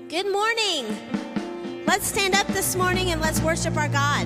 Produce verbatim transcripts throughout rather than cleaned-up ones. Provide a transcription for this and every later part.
Good morning. Let's stand up this morning and let's worship our God.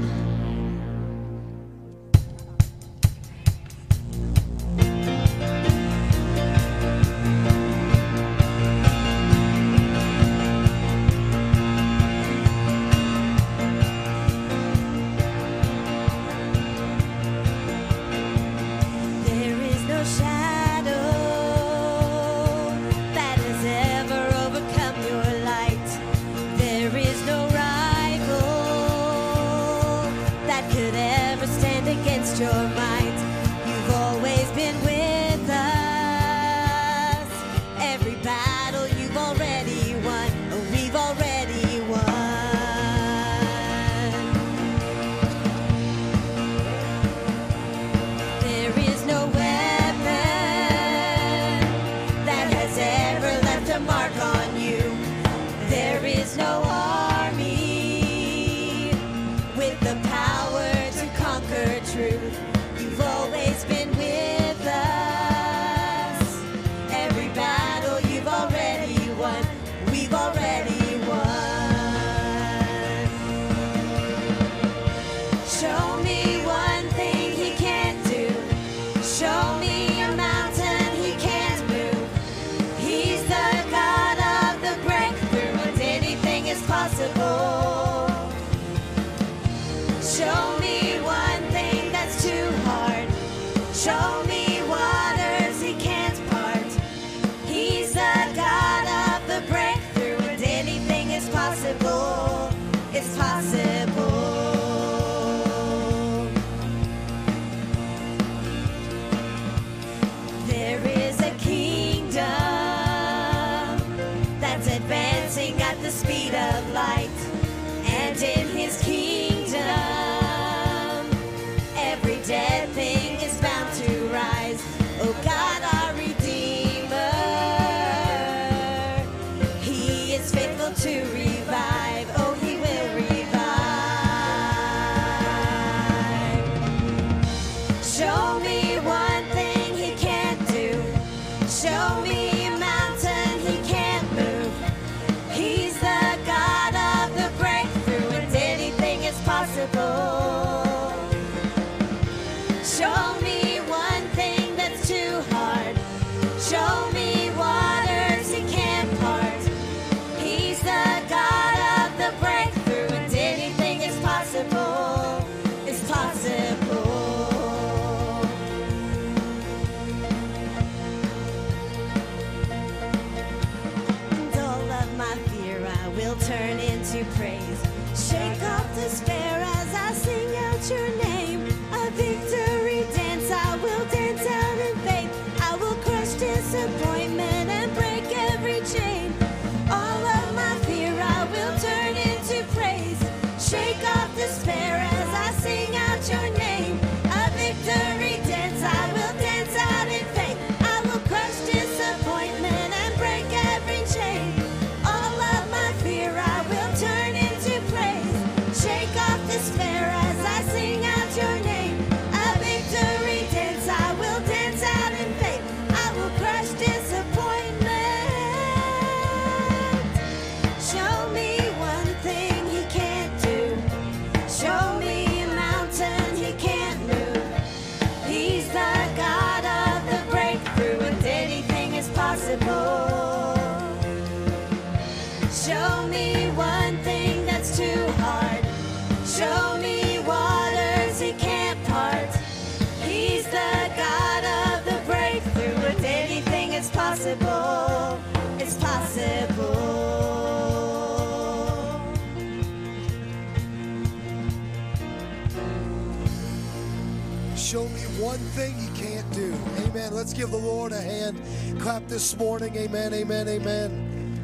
Show me one thing he can't do. Amen. Let's give the Lord a hand clap this morning. Amen, amen, amen.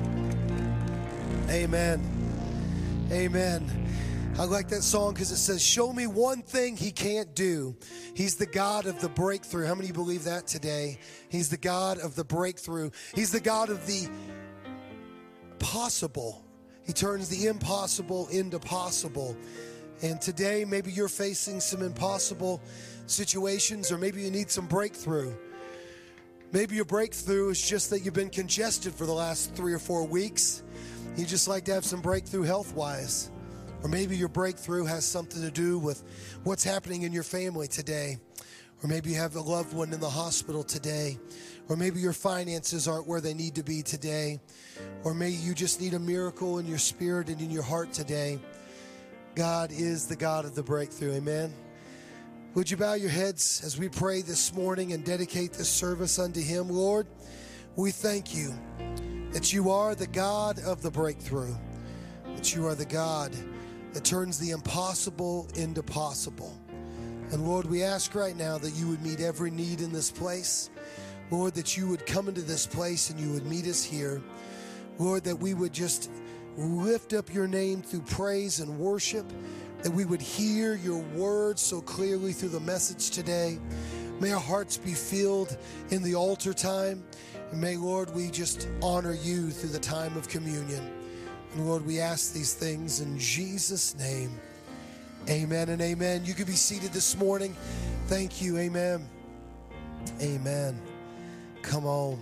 Amen. Amen. I like that song because it says, show me one thing he can't do. He's the God of the breakthrough. How many of you believe that today? He's the God of the breakthrough. He's the God of the possible. He turns the impossible into possible. And today, maybe you're facing some impossible situations, or maybe you need some breakthrough. Maybe your breakthrough is just that you've been congested for the last three or four weeks. You just like to have some breakthrough health-wise. Or maybe your breakthrough has something to do with what's happening in your family today. Or maybe you have a loved one in the hospital today. Or maybe your finances aren't where they need to be today. Or maybe you just need a miracle in your spirit and in your heart today. God is the God of the breakthrough. Amen. Would you bow your heads as we pray this morning and dedicate this service unto Him? Lord, we thank you that you are the God of the breakthrough, that you are the God that turns the impossible into possible. And Lord, we ask right now that you would meet every need in this place. Lord, that you would come into this place and you would meet us here. Lord, that we would just lift up your name through praise and worship, that we would hear your words so clearly through the message today. May our hearts be filled in the altar time. And may, Lord, we just honor you through the time of communion. And Lord, we ask these things in Jesus' name. Amen and amen. You can be seated this morning. Thank you. Amen. Amen. Come on.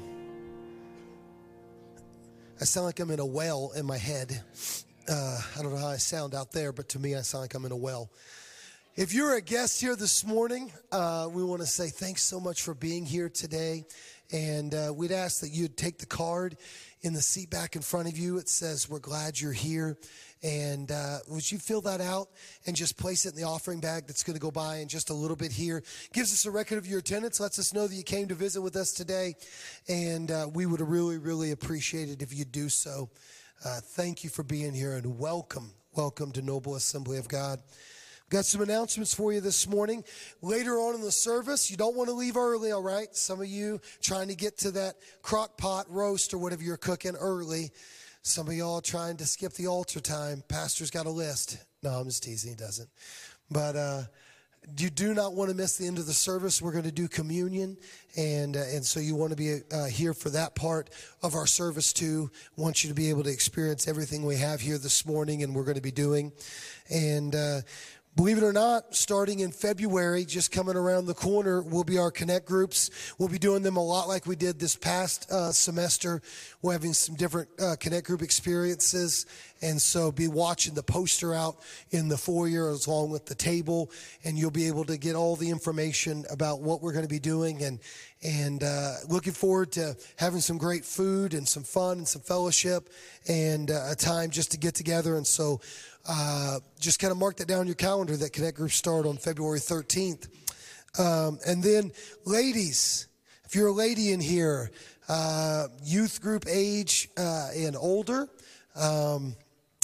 I sound like I'm in a well in my head. Uh, I don't know how I sound out there, but to me, I sound like I'm in a well. If you're a guest here this morning, uh, we want to say thanks so much for being here today. And uh, we'd ask that you'd take the card in the seat back in front of you. It says, we're glad you're here. And uh, would you fill that out and just place it in the offering bag that's going to go by in just a little bit here. Gives us a record of your attendance. Lets us know that you came to visit with us today. And uh, we would really, really appreciate it if you'd do so. Uh, thank you for being here and welcome. Welcome to Noble Assembly of God. Got some announcements for you this morning. Later on in the service, you don't want to leave early, all right? Some of you trying to get to that crock pot roast or whatever you're cooking early. Some of y'all trying to skip the altar time. Pastor's got a list. No, I'm just teasing. He doesn't. But uh, you do not want to miss the end of the service. We're going to do communion, and uh, and so you want to be uh, here for that part of our service too. Want you to be able to experience everything we have here this morning, and we're going to be doing. And uh, believe it or not, starting in February, just coming around the corner, will be our Connect groups. We'll be doing them a lot like we did this past uh, semester. We're having some different uh, Connect group experiences. And so be watching the poster out in the foyer along with the table. And you'll be able to get all the information about what we're going to be doing. And and uh, looking forward to having some great food and some fun and some fellowship and uh, a time just to get together. And so Uh, just kind of mark that down in your calendar that Connect groups start on February thirteenth. Um, and then ladies, if you're a lady in here, uh, youth group age uh, and older, um,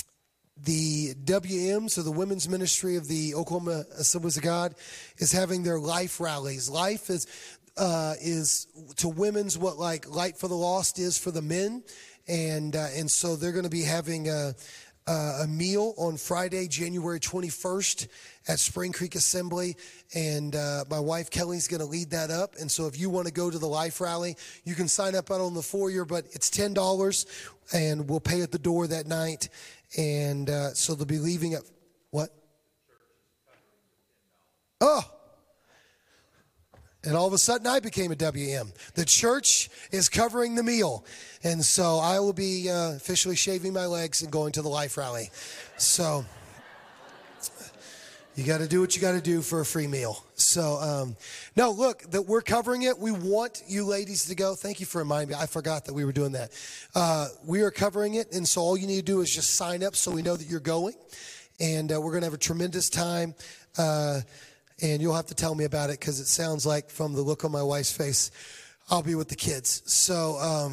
the W M, so the Women's Ministry of the Oklahoma Assemblies of God, is having their life rallies. Life is uh, is to women's what like Light for the Lost is for the men. And, uh, and so they're going to be having a Uh, a meal on Friday, January twenty-first at Spring Creek Assembly. And uh, my wife, Kelly's going to lead that up. And so if you want to go to the Life Rally, you can sign up out on the foyer, but it's ten dollars, and we'll pay at the door that night. And uh, so they'll be leaving at, what? Oh. And all of a sudden, I became a W M. The church is covering the meal. And so I will be uh, officially shaving my legs and going to the Life Rally. So you got to do what you got to do for a free meal. So, um, no, look, that we're covering it. We want you ladies to go. Thank you for reminding me. I forgot that we were doing that. Uh, we are covering it. And so all you need to do is just sign up so we know that you're going. And uh, we're going to have a tremendous time. Uh And you'll have to tell me about it because it sounds like from the look on my wife's face, I'll be with the kids. So, um,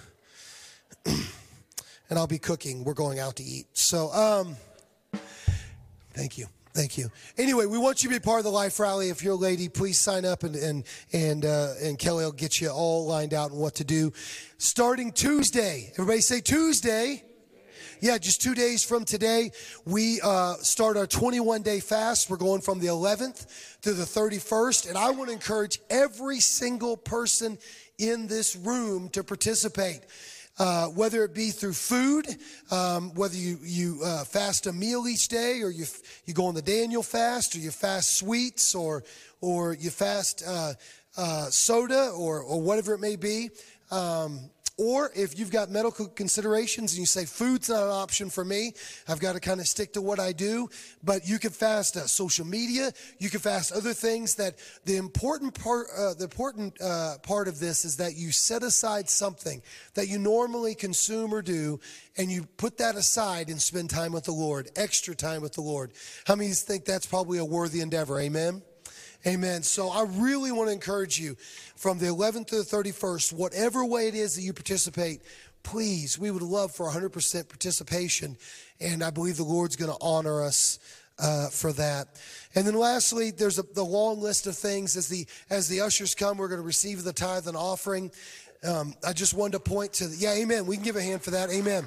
and I'll be cooking. We're going out to eat. So, um, thank you. Thank you. Anyway, we want you to be part of the Life Rally. If you're a lady, please sign up, and and and uh, and Kelly will get you all lined out on what to do. Starting Tuesday. Everybody say Tuesday. Yeah, just two days from today, we uh, start our twenty-one day fast. We're going from the eleventh to the thirty-first. And I want to encourage every single person in this room to participate, uh, whether it be through food, um, whether you, you uh, fast a meal each day, or you you go on the Daniel fast, or you fast sweets, or or you fast uh, uh, soda, or, or whatever it may be. Um Or if you've got medical considerations and you say food's not an option for me, I've got to kind of stick to what I do, but you can fast uh, social media, you can fast other things. That the important part, uh, the important uh, part of this is that you set aside something that you normally consume or do, and you put that aside and spend time with the Lord, extra time with the Lord. How many of you think that's probably a worthy endeavor? Amen? Amen. So I really want to encourage you from the eleventh to the thirty-first, whatever way it is that you participate, please, we would love for one hundred percent participation. And I believe the Lord's going to honor us uh, for that. And then lastly, there's a, the long list of things. As the as the ushers come, we're going to receive the tithe and offering. Um, I just wanted to point to, the, yeah, amen. We can give a hand for that. Amen.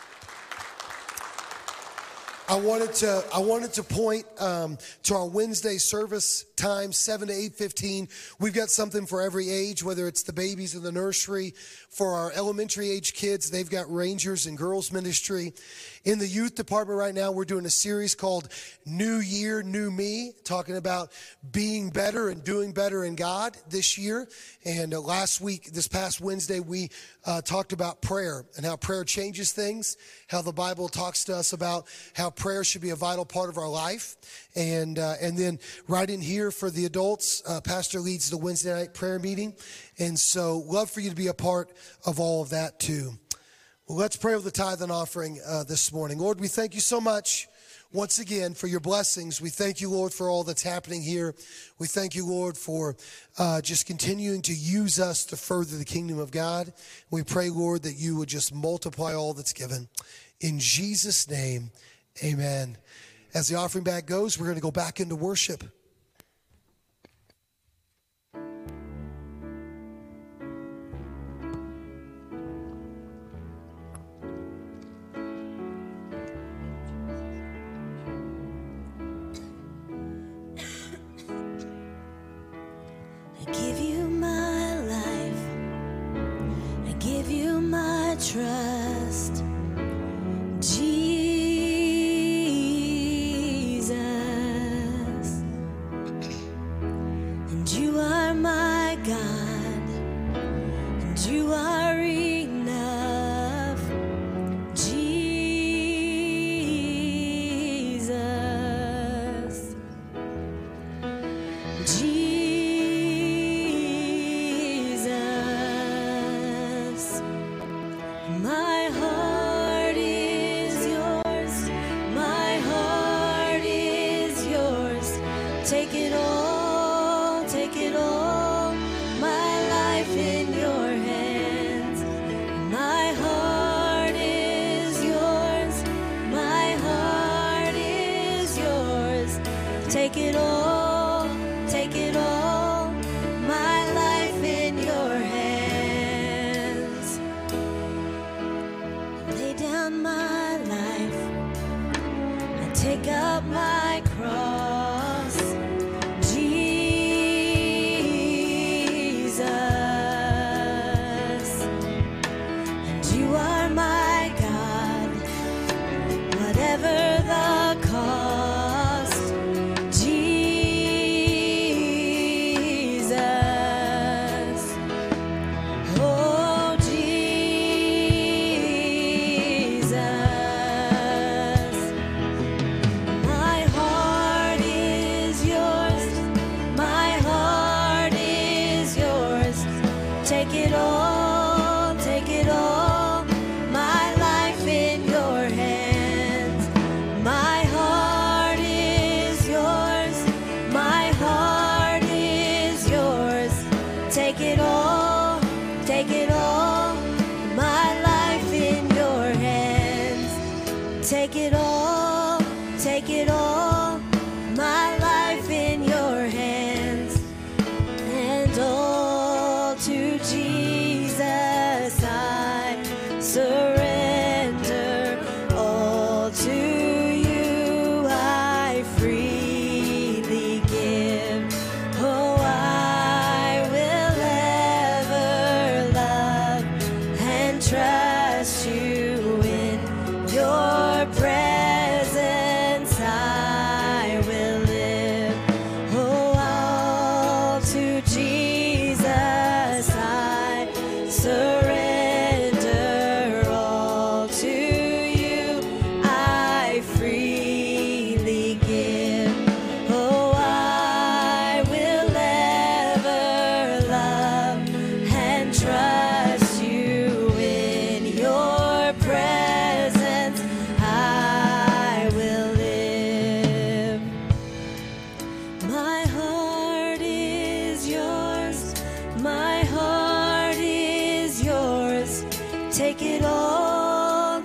I wanted to I wanted to point um, to our Wednesday service time, seven to eight fifteen. We've got something for every age, whether it's the babies in the nursery. For our elementary age kids, they've got Rangers and Girls Ministry. In the youth department right now, we're doing a series called New Year, New Me, talking about being better and doing better in God this year. And uh, last week, this past Wednesday, we uh, talked about prayer and how prayer changes things, how the Bible talks to us about how prayer should be a vital part of our life. And uh, and then right in here for the adults, uh, Pastor leads the Wednesday night prayer meeting. And so love for you to be a part of all of that too. Well, let's pray with the tithe and offering uh, this morning. Lord, we thank you so much once again for your blessings. We thank you, Lord, for all that's happening here. We thank you, Lord, for uh, just continuing to use us to further the kingdom of God. We pray, Lord, that you would just multiply all that's given. In Jesus' name, amen. As the offering bag goes, we're going to go back into worship. Trust Jesus, and you are my God, and you are enough, Jesus, Jesus. My heart is yours, my heart is yours. Take it all, take it all, my life in your hands. My heart is yours, my heart is yours. Take it all, take it all, my life in your hands. Lay down my life, I take up my cross, Jesus, and you are my God, whatever the cost, Jesus, oh Jesus. My heart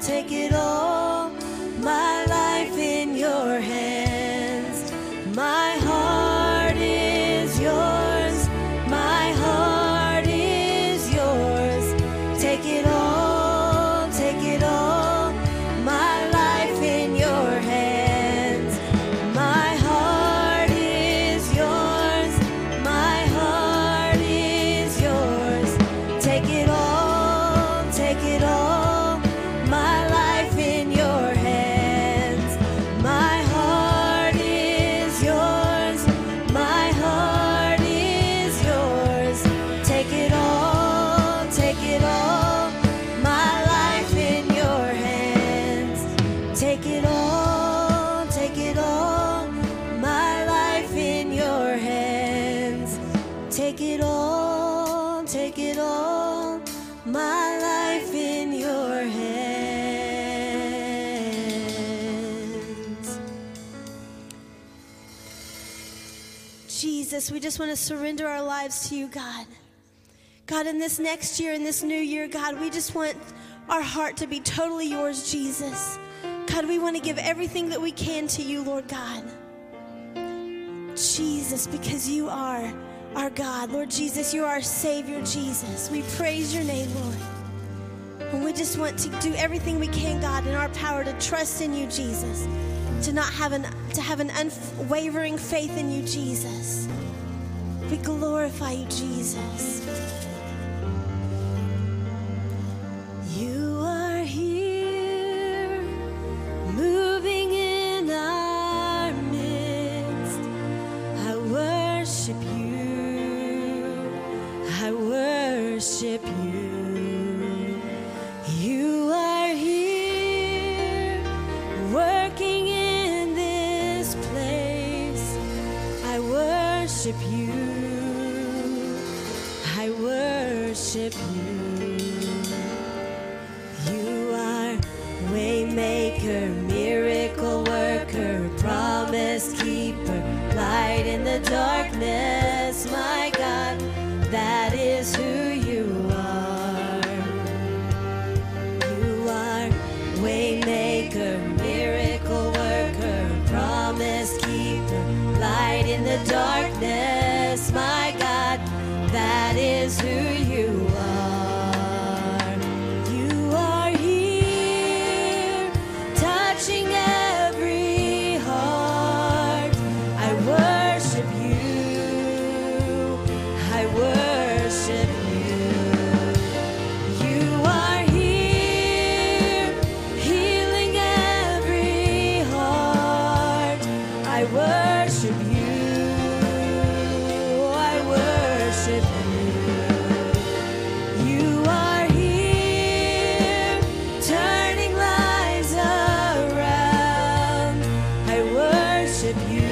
take it all. My life in your hands. My heart is yours. My heart is yours. Take it all, take it all. My life in your hands. My heart is yours. My heart is yours. Take it all, take it all. My life in your hands. My heart is yours. My heart is yours. Take it all, take it all. My life in your hands. Take it all, take it all. My life in your hands. Take it all, take it all. My life in your hands. Jesus, we just want to surrender our lives to you, God. God, in this next year, in this new year, God, we just want our heart to be totally yours, Jesus. God, we want to give everything that we can to you, Lord God. Jesus, because you are our God. Lord Jesus, you are our Savior, Jesus. We praise your name, Lord. And we just want to do everything we can, God, in our power to trust in you, Jesus. To not have an to have an unwavering faith in you, Jesus. We glorify you, Jesus. You are here, moving in our midst. I worship you. I worship you. You are here, working in this place. I worship you. I worship you. You are waymaker, miracle worker, promise keeper, light in the darkness. My God, that is who you are. You are waymaker, miracle worker, promise keeper, light in the darkness. My God, that is who you are. You are here, touching every heart. I worship you. I worship you. You are here, healing every heart. I worship you. I worship you. You are here, turning lives around. I worship you.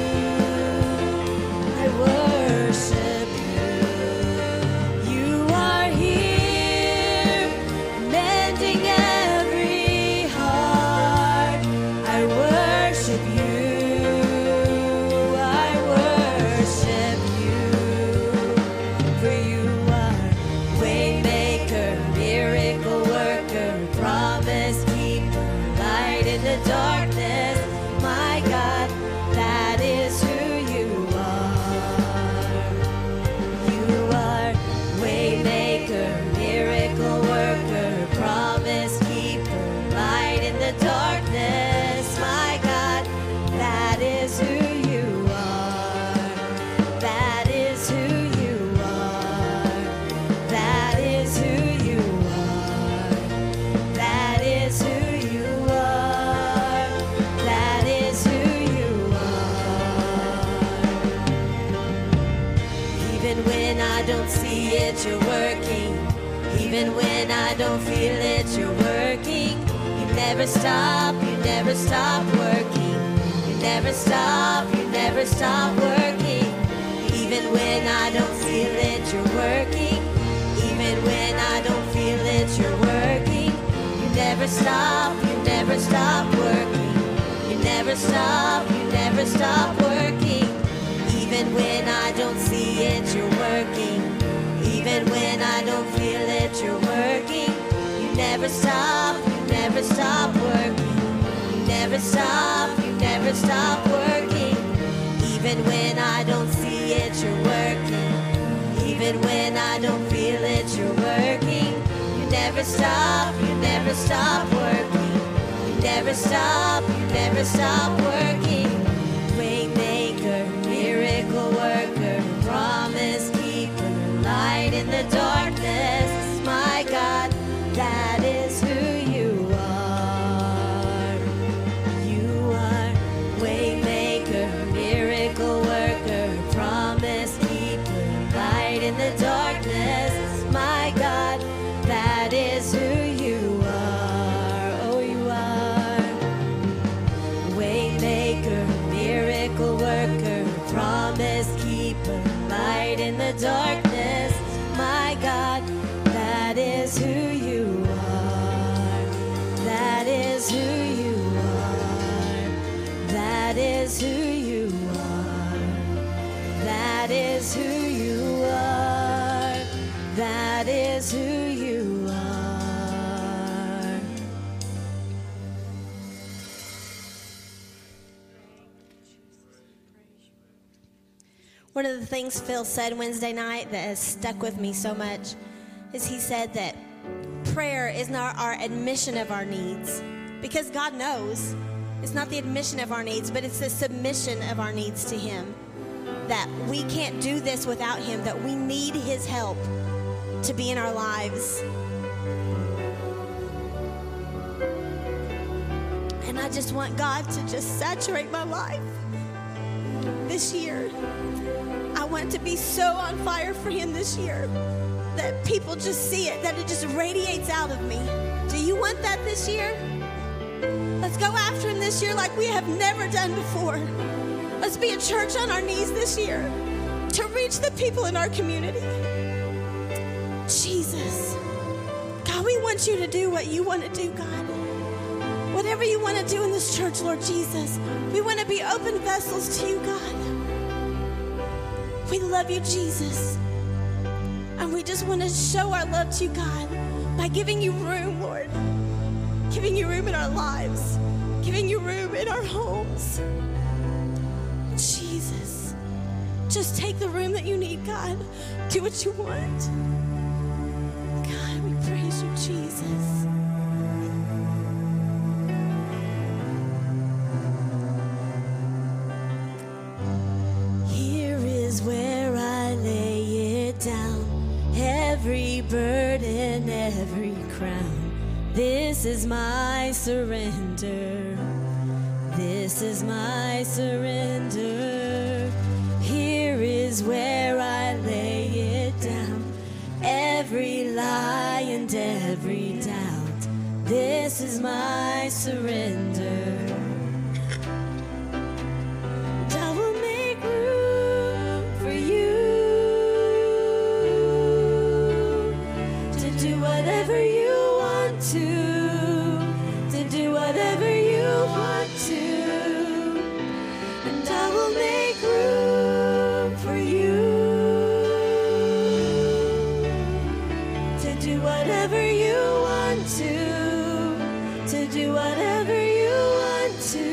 I worship you. You are here, mending every heart. I worship you. I worship you. For you are waymaker, miracle worker, promise keeper, light in the darkness. My God, that is who you are. You are waymaker, miracle worker, promise keeper, light in the darkness. My God, that is who you are. That is who you are. That is who you are. That is who you are. That is who you are. Even when I don't see it, you're working. Even when I don't feel it, you're working. You never stop, you never stop working. You never stop, you never stop working. Even when I don't feel it, you're working. Even when I don't feel it, you're working. You never stop, you never stop working. You never stop, you never stop working. Even when I don't see it, you're working. Even when I don't feel it, you're working. You never stop, you never stop, you never stop working. Even when I don't see it, you're working. Even when I don't feel it, you're working. You never stop, you never stop working. You never stop, you never stop working. Waymaker, miracle worker, promise keeper, light in the darkness. My God, that is who you are. You are waymaker, miracle worker, promise keeper, light in the darkness. My God, that is who you are. Oh, you are waymaker, miracle worker, promise keeper, light in the darkness. My God, that is who you are. That is who you are. That is who you are. That is who you are. That is who you are. One of the things Phil said Wednesday night that has stuck with me so much is he said that prayer is not our admission of our needs, because God knows. It's not the admission of our needs, but it's the submission of our needs to Him. That we can't do this without Him, that we need His help to be in our lives. And I just want God to just saturate my life this year. I want to be so on fire for Him this year that people just see it, that it just radiates out of me. Do you want that this year? Let's go after Him this year like we have never done before. Let's be a church on our knees this year to reach the people in our community. Jesus, God, we want You to do what You want to do, God. Whatever You want to do in this church, Lord Jesus, we want to be open vessels to You, God. We love You, Jesus. And we just want to show our love to You, God, by giving You room, Lord. Giving You room in our lives. Giving You room in our homes. Jesus, just take the room that You need, God. Do what You want. God, we praise You, Jesus. Here is where I lay it down. Every burden, every crown. This is my surrender. This is my surrender. Here is where I lay it down. Every lie and every doubt. This is my surrender. And I will make room for You to do whatever You want to, to do whatever You want to. And I will make room for You to do whatever You want to, to do whatever You want to.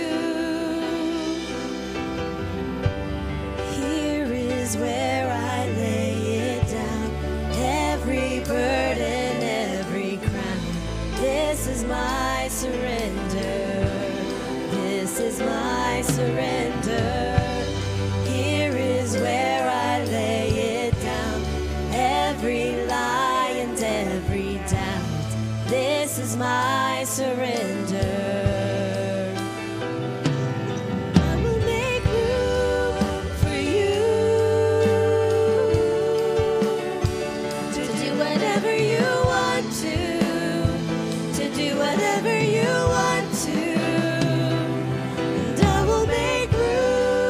Here is where I lay it down. Every burden, every crown. This is my surrender. This is my surrender. Here is where I lay it down. Every lie and every doubt. This is my surrender. I will make room for You to do whatever You want to, to do whatever You want to. And I will make room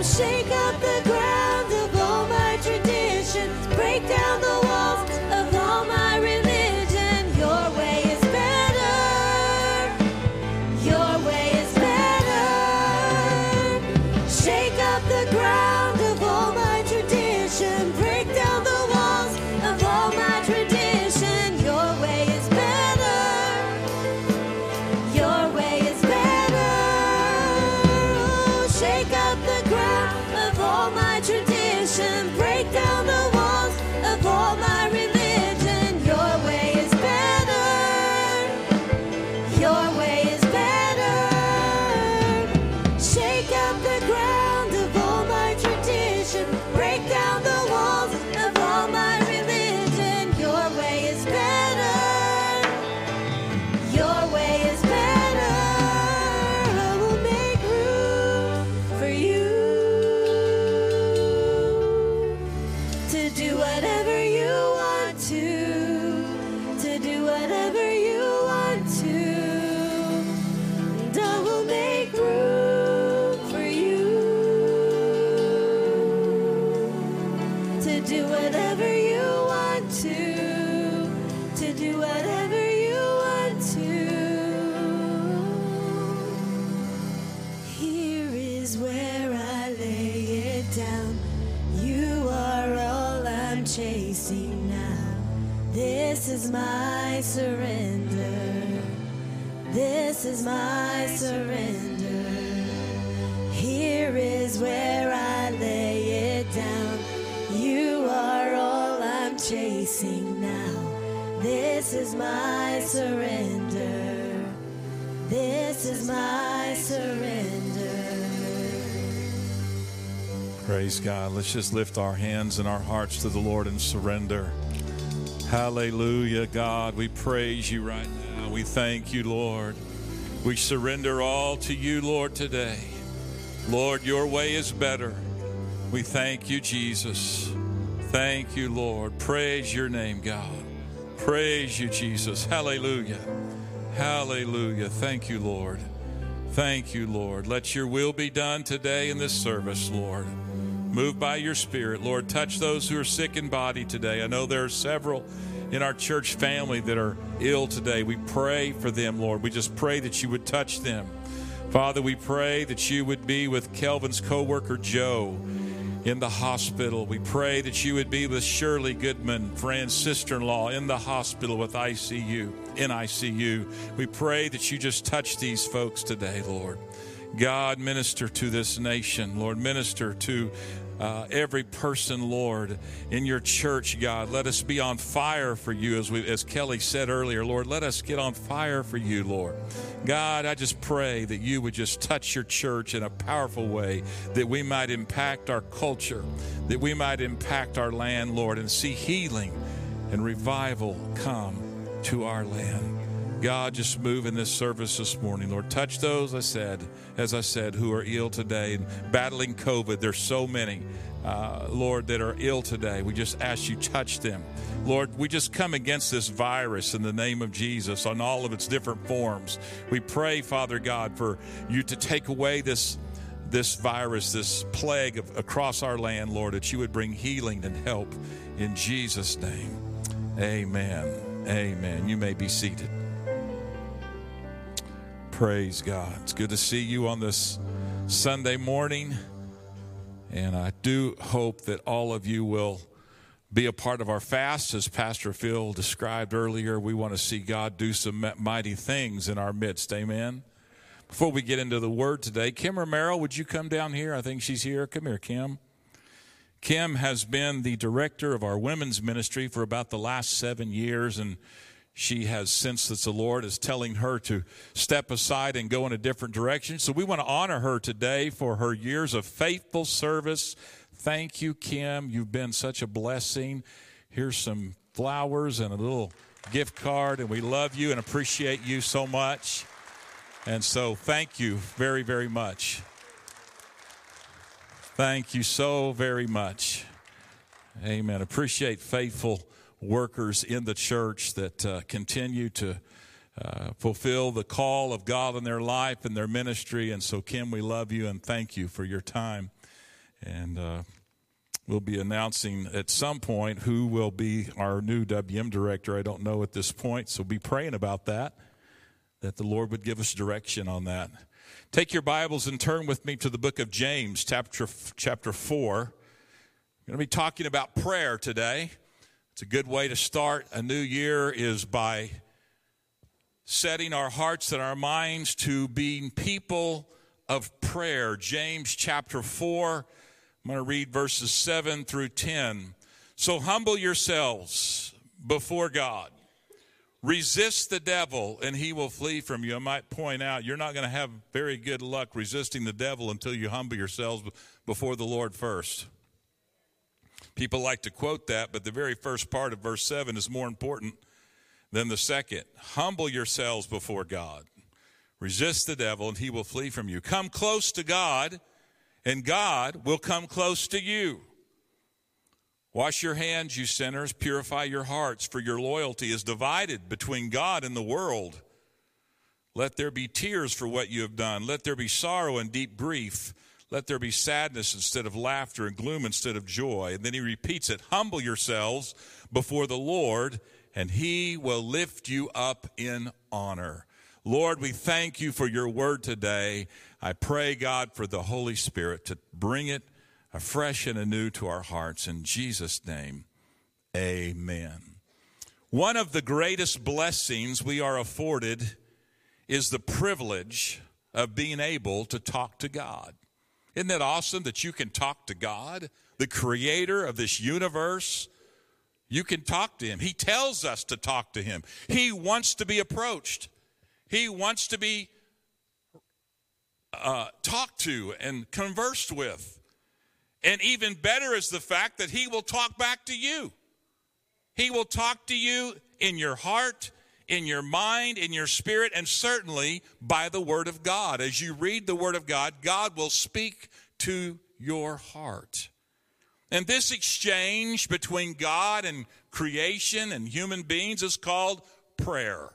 shake up the ground of all my traditions, break down the walls of all my religion. Your way is better. Your way is better. Shake up the ground of all my tradition, break down the walls of all my tradition. Your way is better. Your way is better. Oh, shake up the ground of all my tradition, break down the walls of all my religion. Your way is better. Your way is better. Shake up the ground of all my tradition, break down the walls of all my religion. Your way is better. Your way is better. I will make room for you to do whatever you want to, to do whatever you want to. And I will make room for you to do whatever you want to, to do whatever you want to. Here is where I lay it down. You are all I'm chasing now. This is my surrender. This is my surrender. Here is where I lay it down. You are all I'm chasing now. This is my surrender. This is my surrender. Praise God. Let's just lift our hands and our hearts to the Lord and surrender. Hallelujah, God. We praise you right now. We thank you, Lord. We surrender all to you, Lord, today. Lord, your way is better. We thank you, Jesus. Thank you, Lord. Praise your name, God. Praise you, Jesus. Hallelujah. Hallelujah. Thank you, Lord. Thank you, Lord. Let your will be done today in this service, Lord. Move by your Spirit, Lord. Touch those who are sick in body today. I know there are several in our church family that are ill today. We pray for them, Lord. We just pray that you would touch them. Father, we pray that you would be with Kelvin's co-worker, Joe, in the hospital. We pray that you would be with Shirley Goodman, friend, sister-in-law, in the hospital with I C U, in I C U. We pray that you just touch these folks today, Lord. God, minister to this nation. Lord, minister to uh, every person, Lord, in your church, God. Let us be on fire for you, as we, as Kelly said earlier, Lord. Let us get on fire for you, Lord. God, I just pray that you would just touch your church in a powerful way, that we might impact our culture, that we might impact our land, Lord, and see healing and revival come to our land. God, just move in this service this morning, Lord. Touch those, I said, as I said, who are ill today and battling COVID. There's so many, uh, Lord, that are ill today. We just ask you touch them. Lord, we just come against this virus in the name of Jesus on all of its different forms. We pray, Father God, for you to take away this this virus, this plague of, across our land, Lord, that you would bring healing and help in Jesus' name. Amen. Amen. You may be seated. Praise God. It's good to see you on this Sunday morning. And I do hope that all of you will be a part of our fast. As Pastor Phil described earlier, we want to see God do some mighty things in our midst. Amen. Before we get into the word today, Kim Romero, would you come down here? I think she's here. Come here, Kim. Kim has been the director of our women's ministry for about the last seven years, and she has sensed that the Lord is telling her to step aside and go in a different direction. So we want to honor her today for her years of faithful service. Thank you, Kim. You've been such a blessing. Here's some flowers and a little gift card, and we love you and appreciate you so much. And so thank you very, very much. Thank you so very much. Amen. Appreciate faithful workers in the church that uh, continue to uh, fulfill the call of God in their life and their ministry. And so, Kim, we love you and thank you for your time And uh, we'll be announcing at some point who will be our new W M director. I don't know at this point, so be praying about that, that the Lord would give us direction on that. Take your Bibles and turn with me to the book of James, chapter, chapter four. We're going to be talking about prayer today. It's a good way to start a new year is by setting our hearts and our minds to being people of prayer. James chapter four, I'm going to read verses seven through ten. So humble yourselves before God. Resist the devil, and he will flee from you. I might point out, you're not going to have very good luck resisting the devil until you humble yourselves before the Lord first. People like to quote that, but the very first part of verse seven is more important than the second. Humble yourselves before God. Resist the devil, and he will flee from you. Come close to God, and God will come close to you. Wash your hands, you sinners. Purify your hearts, for your loyalty is divided between God and the world. Let there be tears for what you have done. Let there be sorrow and deep grief. Let there be sadness instead of laughter and gloom instead of joy. And then he repeats it. Humble yourselves before the Lord, and he will lift you up in honor. Lord, we thank you for your word today. I pray, God, for the Holy Spirit to bring it afresh and anew to our hearts. In Jesus' name, amen. One of the greatest blessings we are afforded is the privilege of being able to talk to God. Isn't that awesome that you can talk to God, the creator of this universe? You can talk to him. He tells us to talk to him. He wants to be approached. He wants to be uh, talked to and conversed with. And even better is the fact that he will talk back to you. He will talk to you in your heart, in your mind, in your spirit, and certainly by the word of God. As you read the word of God, God will speak to your heart. And this exchange between God and creation and human beings is called prayer.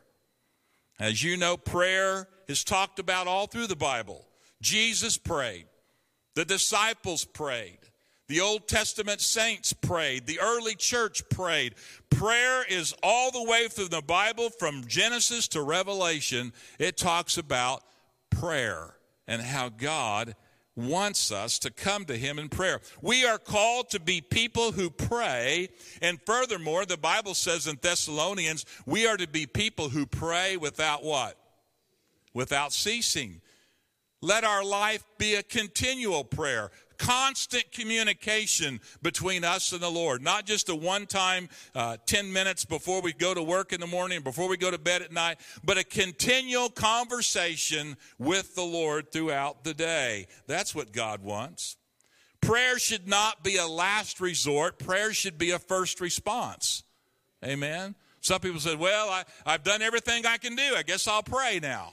As you know, prayer is talked about all through the Bible. Jesus prayed. The disciples prayed. The Old Testament saints prayed. The early church prayed. Prayer is all the way through the Bible from Genesis to Revelation. It talks about prayer and how God wants us to come to him in prayer. We are called to be people who pray. And furthermore, the Bible says in Thessalonians, we are to be people who pray without what? Without ceasing. Let our life be a continual prayer. Constant communication between us and the Lord. Not just a one-time uh, ten minutes before we go to work in the morning, before we go to bed at night, but a continual conversation with the Lord throughout the day. That's what God wants. Prayer should not be a last resort. Prayer should be a first response. Amen? Some people say, well, I, I've done everything I can do. I guess I'll pray now.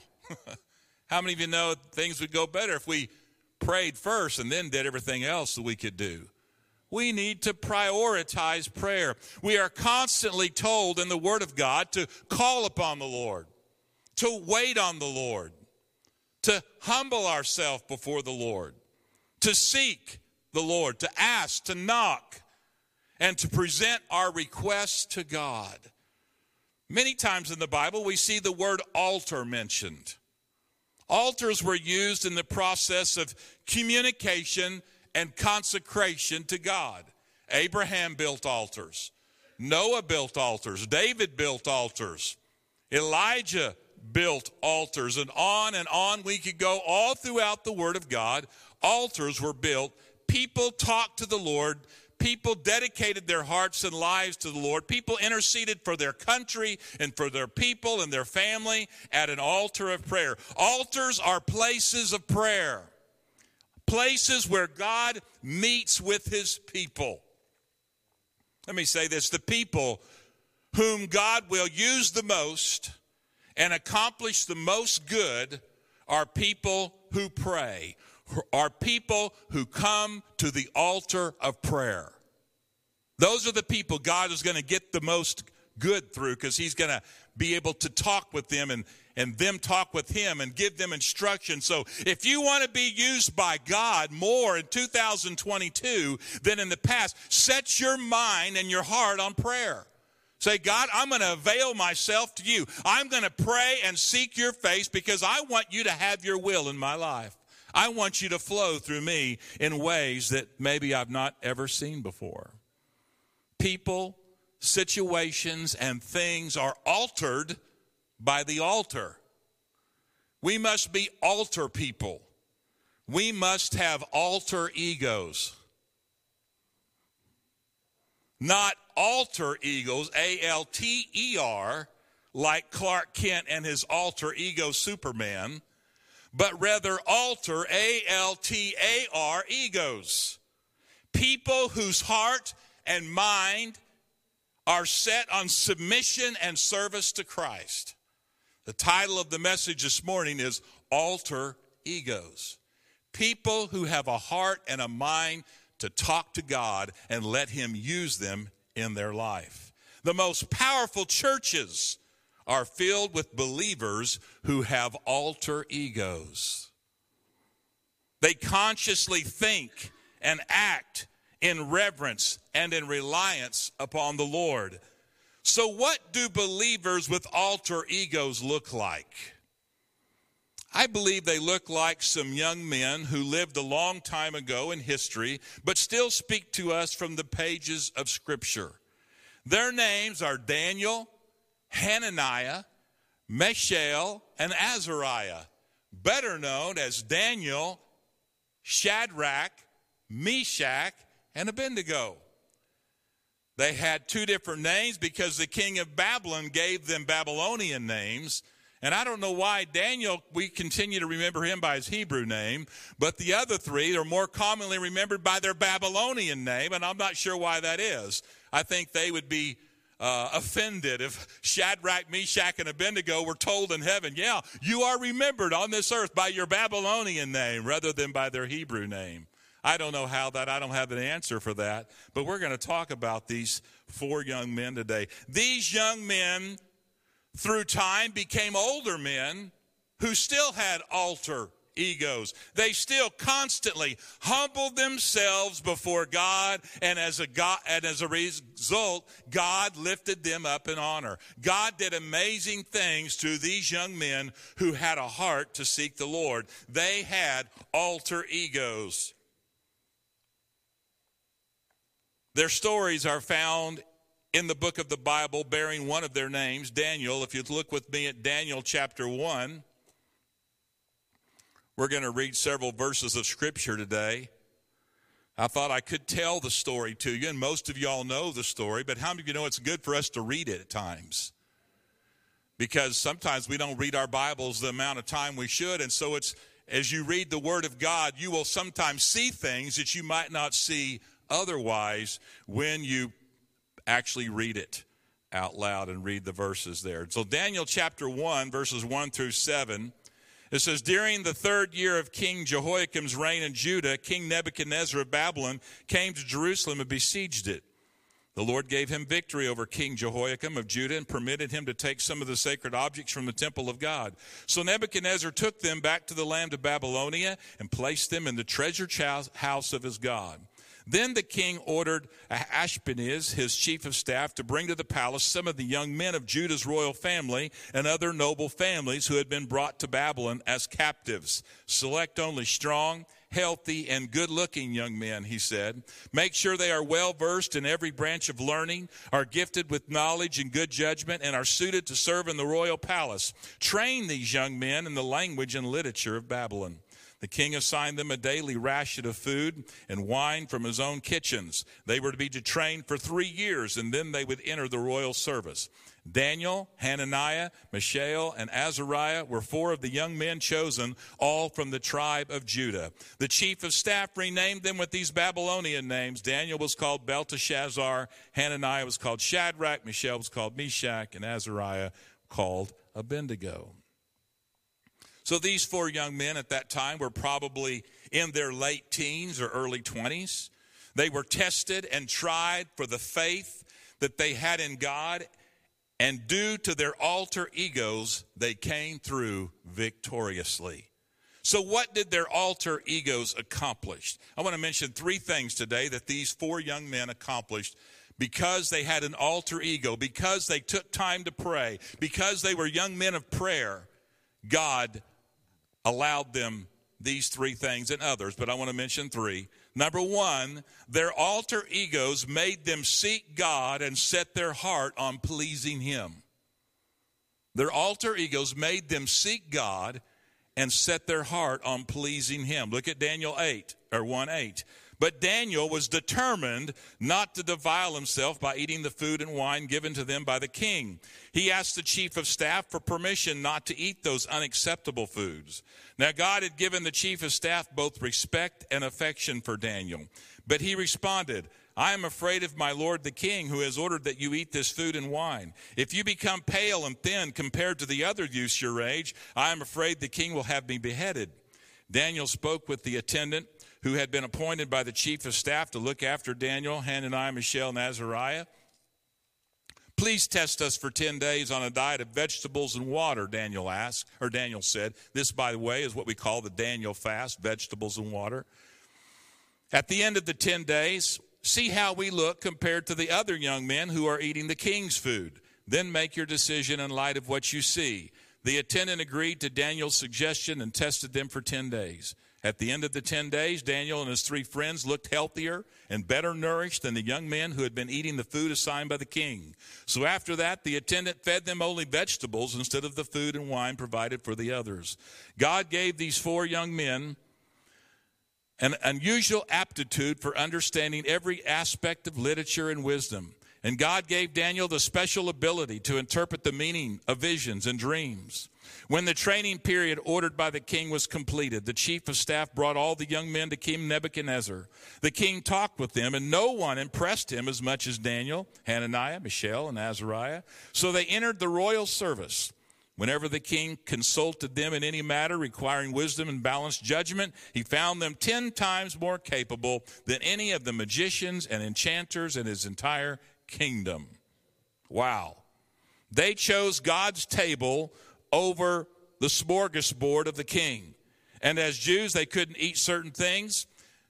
How many of you know things would go better if we prayed first and then did everything else that we could do? We need to prioritize prayer. We are constantly told in the Word of God to call upon the Lord, to wait on the Lord, to humble ourselves before the Lord, to seek the Lord, to ask, to knock, and to present our requests to God. Many times in the Bible, we see the word altar mentioned. Altars were used in the process of communication and consecration to God. Abraham built altars. Noah built altars. David built altars. Elijah built altars. And on and on we could go all throughout the Word of God. Altars were built. People talked to the Lord. People dedicated their hearts and lives to the Lord. People interceded for their country and for their people and their family at an altar of prayer. Altars are places of prayer. Places where God meets with his people. Let me say this. The people whom God will use the most and accomplish the most good are people who pray. Are people who come to the altar of prayer. Those are the people God is going to get the most good through because he's going to be able to talk with them and, and them talk with him and give them instruction. So if you want to be used by God more in two thousand twenty-two than in the past, set your mind and your heart on prayer. Say, God, I'm going to avail myself to you. I'm going to pray and seek your face because I want you to have your will in my life. I want you to flow through me in ways that maybe I've not ever seen before. People, situations, and things are altered by the altar. We must be altar people. We must have alter egos. Not alter egos, A L T E R, like Clark Kent and his alter ego Superman, but rather alter, A L T A R, egos. People whose heart and mind are set on submission and service to Christ. The title of the message this morning is Alter Egos. People who have a heart and a mind to talk to God and let him use them in their life. The most powerful churches are filled with believers who have alter egos. They consciously think and act in reverence and in reliance upon the Lord. So what do believers with alter egos look like? I believe they look like some young men who lived a long time ago in history, but still speak to us from the pages of Scripture. Their names are Daniel, Hananiah, Mishael, and Azariah, better known as Daniel, Shadrach, Meshach, and Abednego. They had two different names because the king of Babylon gave them Babylonian names. And I don't know why Daniel, we continue to remember him by his Hebrew name, but the other three are more commonly remembered by their Babylonian name, and I'm not sure why that is. I think they would be uh, offended if Shadrach, Meshach, and Abednego were told in heaven, yeah, you are remembered on this earth by your Babylonian name rather than by their Hebrew name. I don't know how that, I don't have an answer for that, but we're going to talk about these four young men today. These young men, through time, became older men who still had alter egos. They still constantly humbled themselves before God, and as a God, and as a result, God lifted them up in honor. God did amazing things to these young men who had a heart to seek the Lord. They had alter egos. Their stories are found in the book of the Bible bearing one of their names, Daniel. If you look with me at Daniel chapter one, we're going to read several verses of Scripture today. I thought I could tell the story to you, and most of y'all know the story, but how many of you know it's good for us to read it at times? Because sometimes we don't read our Bibles the amount of time we should, and so it's as you read the Word of God, you will sometimes see things that you might not see otherwise when you actually read it out loud and read the verses there. So Daniel chapter one, verses one through seven, it says, during the third year of King Jehoiakim's reign in Judah, King Nebuchadnezzar of Babylon came to Jerusalem and besieged it. The Lord gave him victory over King Jehoiakim of Judah and permitted him to take some of the sacred objects from the temple of God. So Nebuchadnezzar took them back to the land of Babylonia and placed them in the treasure house of his God. Then the king ordered Ashpenaz, his chief of staff, to bring to the palace some of the young men of Judah's royal family and other noble families who had been brought to Babylon as captives. Select only strong, healthy, and good-looking young men, he said. Make sure they are well-versed in every branch of learning, are gifted with knowledge and good judgment, and are suited to serve in the royal palace. Train these young men in the language and literature of Babylon. The king assigned them a daily ration of food and wine from his own kitchens. They were to be trained for three years, and then they would enter the royal service. Daniel, Hananiah, Mishael, and Azariah were four of the young men chosen, all from the tribe of Judah. The chief of staff renamed them with these Babylonian names. Daniel was called Belteshazzar, Hananiah was called Shadrach, Mishael was called Meshach, and Azariah called Abednego. So these four young men at that time were probably in their late teens or early twenties. They were tested and tried for the faith that they had in God And due to their altar egos, they came through victoriously. So what did their altar egos accomplish? I want to mention three things today that these four young men accomplished because they had an altar ego, because they took time to pray, because they were young men of prayer. God allowed them these three things and others, but I want to mention three. Number one, their alter egos made them seek God and set their heart on pleasing him. Their alter egos made them seek God and set their heart on pleasing him. Look at Daniel eight, or one eight. But Daniel was determined not to defile himself by eating the food and wine given to them by the king. He asked the chief of staff for permission not to eat those unacceptable foods. Now God had given the chief of staff both respect and affection for Daniel. But he responded, I am afraid of my lord the king, who has ordered that you eat this food and wine. If you become pale and thin compared to the other youths your age, I am afraid the king will have me beheaded. Daniel spoke with the attendant who had been appointed by the chief of staff to look after Daniel, Hananiah, Mishael, and Azariah. Please test us for ten days on a diet of vegetables and water, Daniel asked, or Daniel said. This, by the way, is what we call the Daniel fast, vegetables and water. At the end of the ten days, see how we look compared to the other young men who are eating the king's food. Then make your decision in light of what you see. The attendant agreed to Daniel's suggestion and tested them for ten days. At the end of the ten days, Daniel and his three friends looked healthier and better nourished than the young men who had been eating the food assigned by the king. So after that, the attendant fed them only vegetables instead of the food and wine provided for the others. God gave these four young men an unusual aptitude for understanding every aspect of literature and wisdom. And God gave Daniel the special ability to interpret the meaning of visions and dreams. When the training period ordered by the king was completed, the chief of staff brought all the young men to King Nebuchadnezzar. The king talked with them, and no one impressed him as much as Daniel, Hananiah, Mishael, and Azariah. So they entered the royal service. Whenever the king consulted them in any matter requiring wisdom and balanced judgment, he found them ten times more capable than any of the magicians and enchanters in his entire kingdom. Wow. They chose God's table over the smorgasbord of the king. And as Jews, they couldn't eat certain things.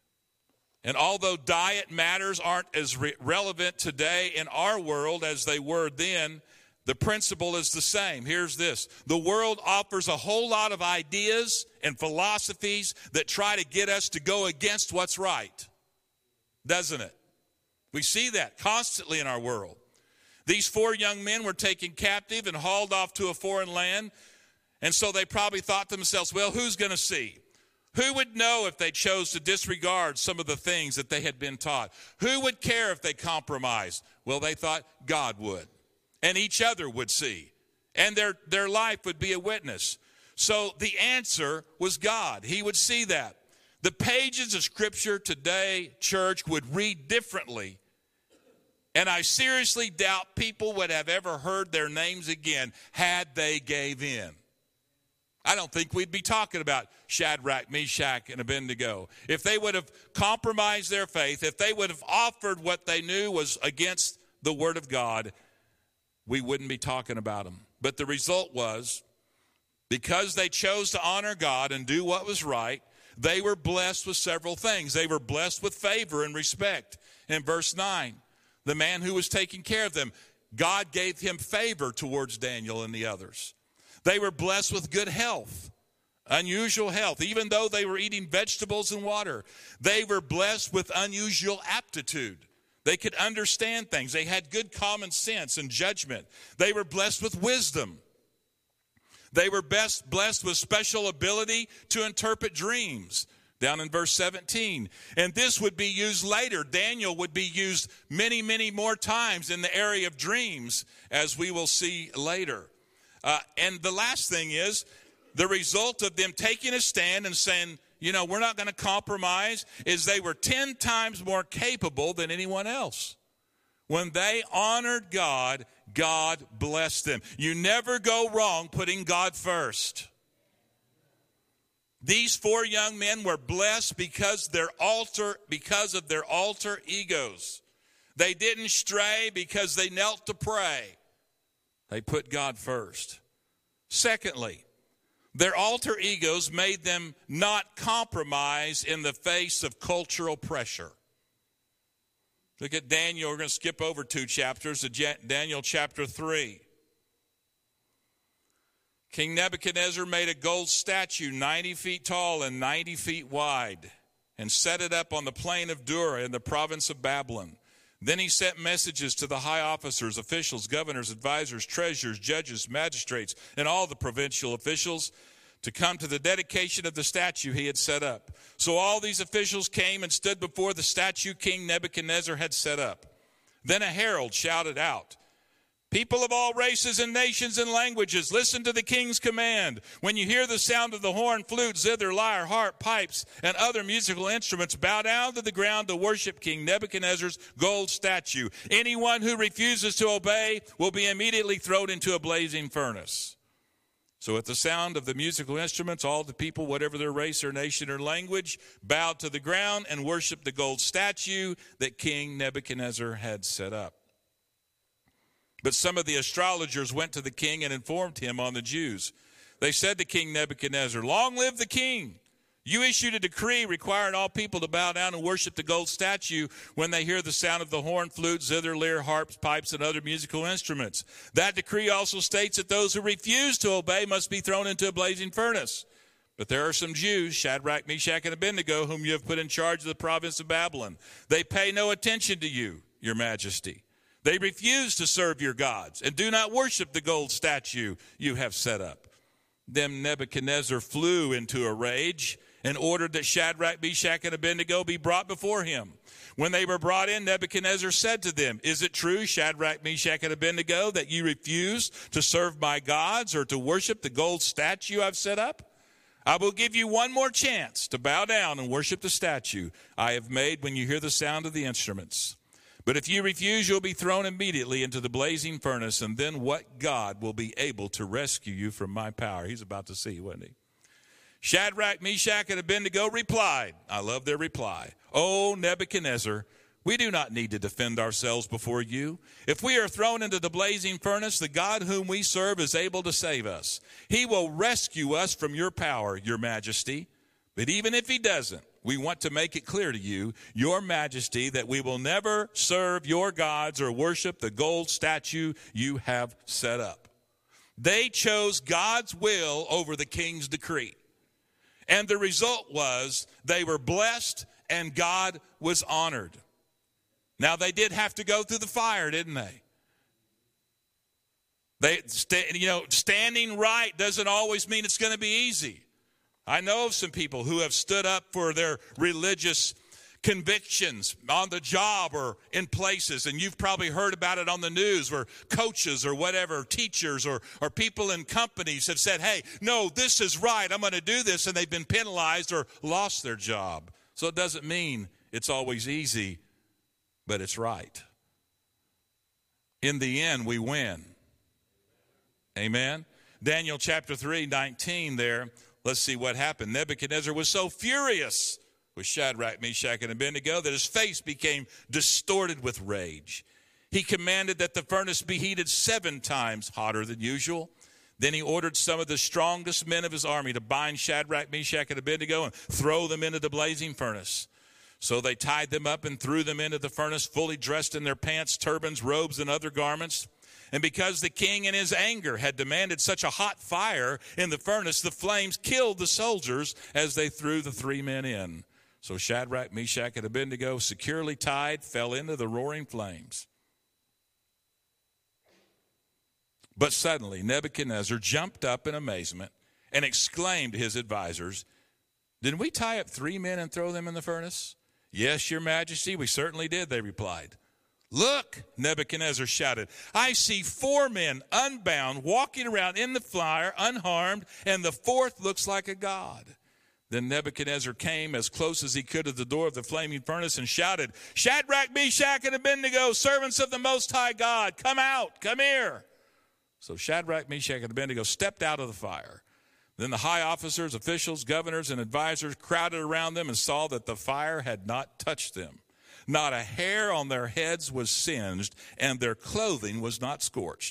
And although diet matters aren't as re- relevant today in our world as they were then, the principle is the same. Here's this. The world offers a whole lot of ideas and philosophies that try to get us to go against what's right, doesn't it? We see that constantly in our world. These four young men were taken captive and hauled off to a foreign land. And so they probably thought to themselves, well, who's going to see? Who would know if they chose to disregard some of the things that they had been taught? Who would care if they compromised? Well, they thought God would. And each other would see. And their, their life would be a witness. So the answer was God. He would see that. The pages of Scripture today, church, would read differently. And I seriously doubt people would have ever heard their names again had they gave in. I don't think we'd be talking about Shadrach, Meshach, and Abednego. If they would have compromised their faith, if they would have offered what they knew was against the Word of God, we wouldn't be talking about them. But the result was, because they chose to honor God and do what was right, they were blessed with several things. They were blessed with favor and respect. In verse nine, the man who was taking care of them, God gave him favor towards Daniel and the others. They were blessed with good health, unusual health. Even though they were eating vegetables and water, they were blessed with unusual aptitude. They could understand things. They had good common sense and judgment. They were blessed with wisdom. They were best blessed with special ability to interpret dreams. Down in verse seventeen. And this would be used later. Daniel would be used many, many more times in the area of dreams, as we will see later. Uh, and the last thing is, the result of them taking a stand and saying, you know, we're not going to compromise, is they were ten times more capable than anyone else. When they honored God, God blessed them. You never go wrong putting God first. These four young men were blessed because their altar, because of their altar egos. They didn't stray because they knelt to pray. They put God first. Secondly, their alter egos made them not compromise in the face of cultural pressure. Look at Daniel. We're going to skip over two chapters to Daniel chapter three. King Nebuchadnezzar made a gold statue ninety feet tall and ninety feet wide and set it up on the plain of Dura in the province of Babylon. Then he sent messages to the high officers, officials, governors, advisors, treasurers, judges, magistrates, and all the provincial officials to come to the dedication of the statue he had set up. So all these officials came and stood before the statue King Nebuchadnezzar had set up. Then a herald shouted out, "People of all races and nations and languages, listen to the king's command. When you hear the sound of the horn, flute, zither, lyre, harp, pipes, and other musical instruments, bow down to the ground to worship King Nebuchadnezzar's gold statue. Anyone who refuses to obey will be immediately thrown into a blazing furnace." So at the sound of the musical instruments, all the people, whatever their race or nation or language, bowed to the ground and worshiped the gold statue that King Nebuchadnezzar had set up. But some of the astrologers went to the king and informed him on the Jews. They said to King Nebuchadnezzar, "Long live the king! You issued a decree requiring all people to bow down and worship the gold statue when they hear the sound of the horn, flute, zither, lyre, harps, pipes, and other musical instruments. That decree also states that those who refuse to obey must be thrown into a blazing furnace. But there are some Jews, Shadrach, Meshach, and Abednego, whom you have put in charge of the province of Babylon. They pay no attention to you, your majesty. They refuse to serve your gods and do not worship the gold statue you have set up." Then Nebuchadnezzar flew into a rage and ordered that Shadrach, Meshach, and Abednego be brought before him. When they were brought in, Nebuchadnezzar said to them, "Is it true, Shadrach, Meshach, and Abednego, that you refuse to serve my gods or to worship the gold statue I've set up? I will give you one more chance to bow down and worship the statue I have made when you hear the sound of the instruments. But if you refuse, you'll be thrown immediately into the blazing furnace, and then what God will be able to rescue you from my power?" He's about to see, wasn't he? Shadrach, Meshach, and Abednego replied. I love their reply. "O Nebuchadnezzar, we do not need to defend ourselves before you. If we are thrown into the blazing furnace, the God whom we serve is able to save us. He will rescue us from your power, your majesty. But even if he doesn't, we want to make it clear to you, your majesty, that we will never serve your gods or worship the gold statue you have set up." They chose God's will over the king's decree. And the result was they were blessed and God was honored. Now, they did have to go through the fire, didn't they? They, you know, standing right doesn't always mean it's going to be easy. I know of some people who have stood up for their religious convictions on the job or in places, and you've probably heard about it on the news where coaches or whatever, teachers or, or people in companies have said, "Hey, no, this is right, I'm going to do this," and they've been penalized or lost their job. So it doesn't mean it's always easy, but it's right. In the end, we win. Amen? Daniel chapter three, nineteen there. Let's see what happened. Nebuchadnezzar was so furious with Shadrach, Meshach, and Abednego that his face became distorted with rage. He commanded that the furnace be heated seven times hotter than usual. Then he ordered some of the strongest men of his army to bind Shadrach, Meshach, and Abednego and throw them into the blazing furnace. So they tied them up and threw them into the furnace, fully dressed in their pants, turbans, robes, and other garments. And because the king in his anger had demanded such a hot fire in the furnace, the flames killed the soldiers as they threw the three men in. So Shadrach, Meshach, and Abednego, securely tied, fell into the roaring flames. But suddenly Nebuchadnezzar jumped up in amazement and exclaimed to his advisors, "Didn't we tie up three men and throw them in the furnace?" "Yes, your majesty, we certainly did," they replied. "Look," Nebuchadnezzar shouted, "I see four men unbound walking around in the fire unharmed, and the fourth looks like a god." Then Nebuchadnezzar came as close as he could to the door of the flaming furnace and shouted, "Shadrach, Meshach, and Abednego, servants of the Most High God, come out, come here." So Shadrach, Meshach, and Abednego stepped out of the fire. Then the high officers, officials, governors, and advisors crowded around them and saw that the fire had not touched them. Not a hair on their heads was singed, and their clothing was not scorched.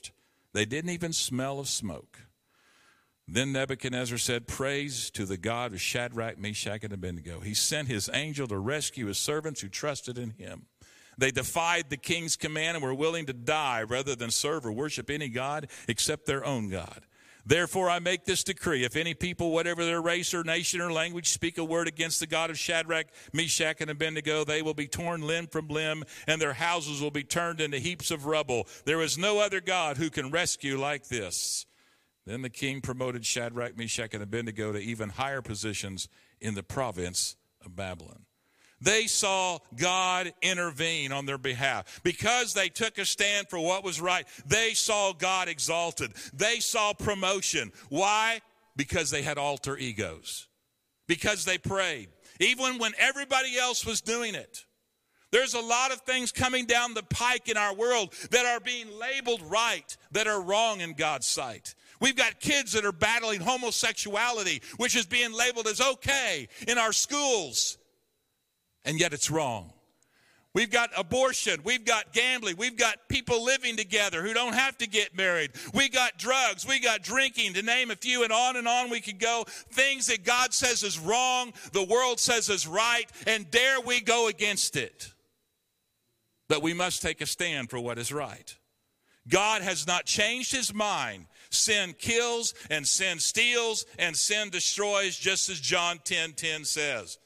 They didn't even smell of smoke. Then Nebuchadnezzar said, "Praise to the God of Shadrach, Meshach, and Abednego. He sent his angel to rescue his servants who trusted in him. They defied the king's command and were willing to die rather than serve or worship any god except their own God. Therefore I make this decree: if any people, whatever their race or nation or language, speak a word against the God of Shadrach, Meshach, and Abednego, they will be torn limb from limb, and their houses will be turned into heaps of rubble. There is no other God who can rescue like this." Then the king promoted Shadrach, Meshach, and Abednego to even higher positions in the province of Babylon. They saw God intervene on their behalf. Because they took a stand for what was right, they saw God exalted. They saw promotion. Why? Because they had alter egos. Because they prayed. Even when everybody else was doing it. There's a lot of things coming down the pike in our world that are being labeled right, that are wrong in God's sight. We've got kids that are battling homosexuality, which is being labeled as okay in our schools. And yet it's wrong. We've got abortion. We've got gambling. We've got people living together who don't have to get married. We got drugs. We got drinking, to name a few, and on and on we could go. Things that God says is wrong, the world says is right, and dare we go against it. But we must take a stand for what is right. God has not changed his mind. Sin kills and sin steals and sin destroys, just as John ten ten says.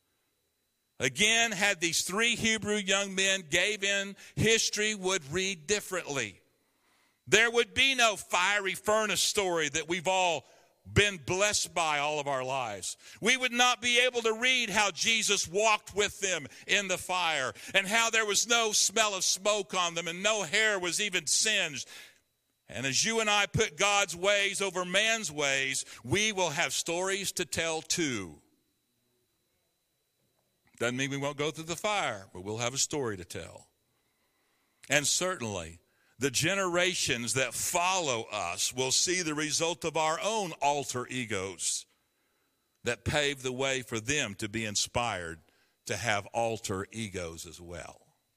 Again, had these three Hebrew young men gave in, history would read differently. There would be no fiery furnace story that we've all been blessed by all of our lives. We would not be able to read how Jesus walked with them in the fire and how there was no smell of smoke on them and no hair was even singed. And as you and I put God's ways over man's ways, we will have stories to tell too. Doesn't mean we won't go through the fire, but we'll have a story to tell. And certainly, the generations that follow us will see the result of our own alter egos that pave the way for them to be inspired to have alter egos as well.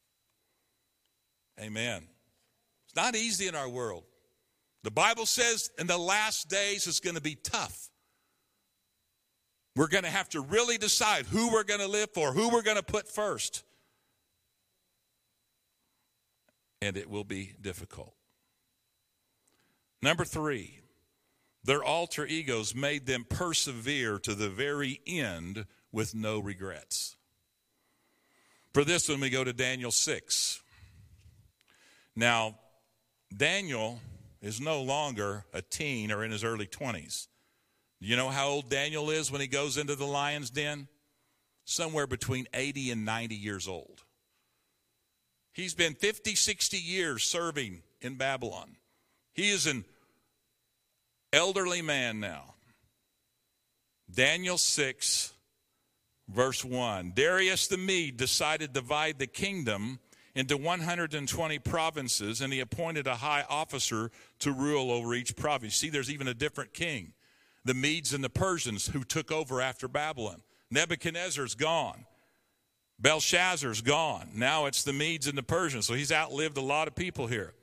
Amen. It's not easy in our world. The Bible says in the last days it's going to be tough. We're going to have to really decide who we're going to live for, who we're going to put first. And it will be difficult. Number three, their alter egos made them persevere to the very end with no regrets. For this one, we go to Daniel six. Now, Daniel is no longer a teen or in his early twenties. You know how old Daniel is when he goes into the lion's den? Somewhere between eighty and ninety years old. He's been fifty, sixty years serving in Babylon. He is an elderly man now. Daniel six, verse one. Darius the Mede decided to divide the kingdom into one hundred twenty provinces, and he appointed a high officer to rule over each province. See, there's even a different king. The Medes and the Persians who took over after Babylon. Nebuchadnezzar's gone. Belshazzar's gone. Now it's the Medes and the Persians. So he's outlived a lot of people here.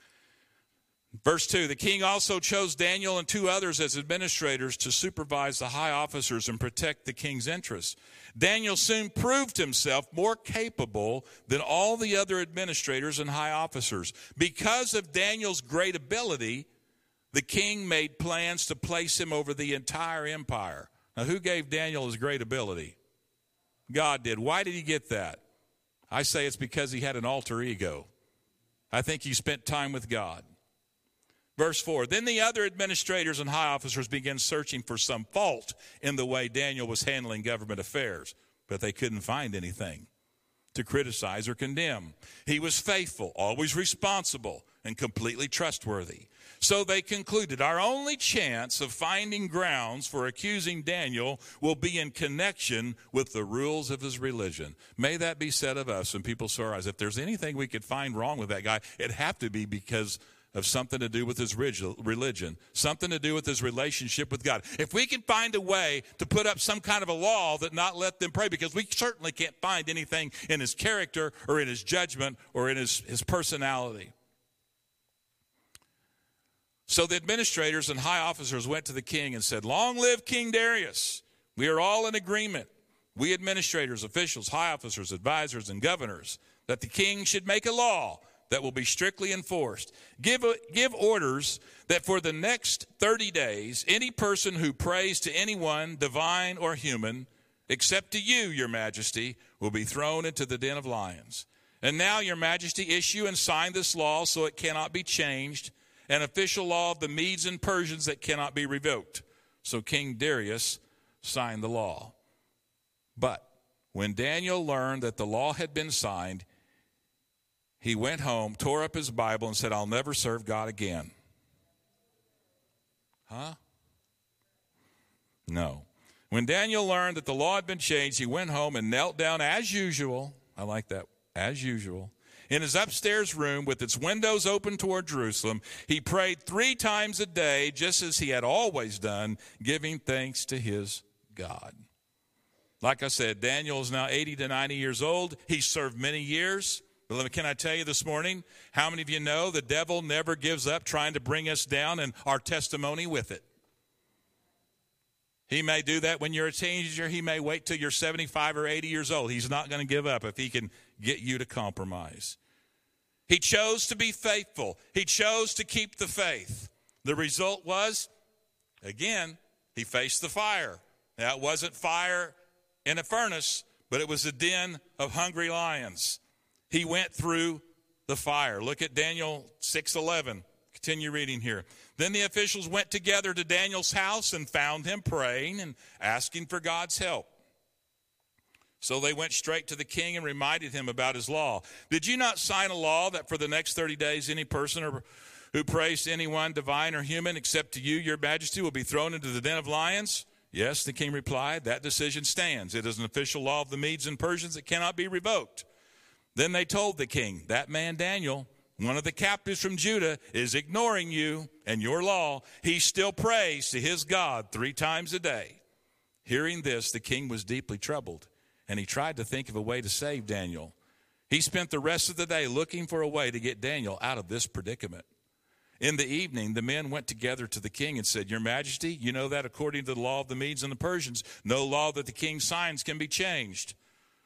Verse two, the king also chose Daniel and two others as administrators to supervise the high officers and protect the king's interests. Daniel soon proved himself more capable than all the other administrators and high officers. Because of Daniel's great ability, the king made plans to place him over the entire empire. Now, who gave Daniel his great ability? God did. Why did he get that? I say it's because he had an alter ego. I think he spent time with God. Verse four, then the other administrators and high officers began searching for some fault in the way Daniel was handling government affairs, but they couldn't find anything to criticize or condemn. He was faithful, always responsible, and completely trustworthy. So they concluded, our only chance of finding grounds for accusing Daniel will be in connection with the rules of his religion. May that be said of us when people saw us. If there's anything we could find wrong with that guy, it'd have to be because of something to do with his religion, something to do with his relationship with God. If we can find a way to put up some kind of a law that not let them pray, because we certainly can't find anything in his character or in his judgment or in his, his personality. So the administrators and high officers went to the king and said, "Long live King Darius. We are all in agreement, we administrators, officials, high officers, advisors, and governors, that the king should make a law that will be strictly enforced. Give, give orders that for the next thirty days, any person who prays to anyone, divine or human, except to you, your majesty, will be thrown into the den of lions. And now, your majesty, issue and sign this law so it cannot be changed, an official law of the Medes and Persians that cannot be revoked." So King Darius signed the law. But when Daniel learned that the law had been signed, he went home, tore up his Bible, and said, "I'll never serve God again." Huh? No. When Daniel learned that the law had been changed, he went home and knelt down as usual. I like that, as usual. In his upstairs room with its windows open toward Jerusalem, he prayed three times a day, just as he had always done, giving thanks to his God. Like I said, Daniel is now eighty to ninety years old. He served many years. But can I tell you this morning, how many of you know the devil never gives up trying to bring us down, and our testimony with it? He may do that when you're a teenager. He may wait till you're seventy-five or eighty years old. He's not going to give up if he can get you to compromise. He chose to be faithful. He chose to keep the faith. The result was, again, he faced the fire. Now, it wasn't fire in a furnace, but it was a den of hungry lions. He went through the fire. Look at Daniel six eleven. Continue reading here. Then the officials went together to Daniel's house and found him praying and asking for God's help. So they went straight to the king and reminded him about his law. "Did you not sign a law that for the next thirty days any person or, who prays to anyone, divine or human, except to you, your majesty, will be thrown into the den of lions?" "Yes," the king replied, "that decision stands. It is an official law of the Medes and Persians that cannot be revoked." Then they told the king, "That man Daniel, one of the captives from Judah, is ignoring you and your law. He still prays to his God three times a day." Hearing this, the king was deeply troubled, and he tried to think of a way to save Daniel. He spent the rest of the day looking for a way to get Daniel out of this predicament. In the evening, the men went together to the king and said, "Your majesty, you know that according to the law of the Medes and the Persians, no law that the king signs can be changed."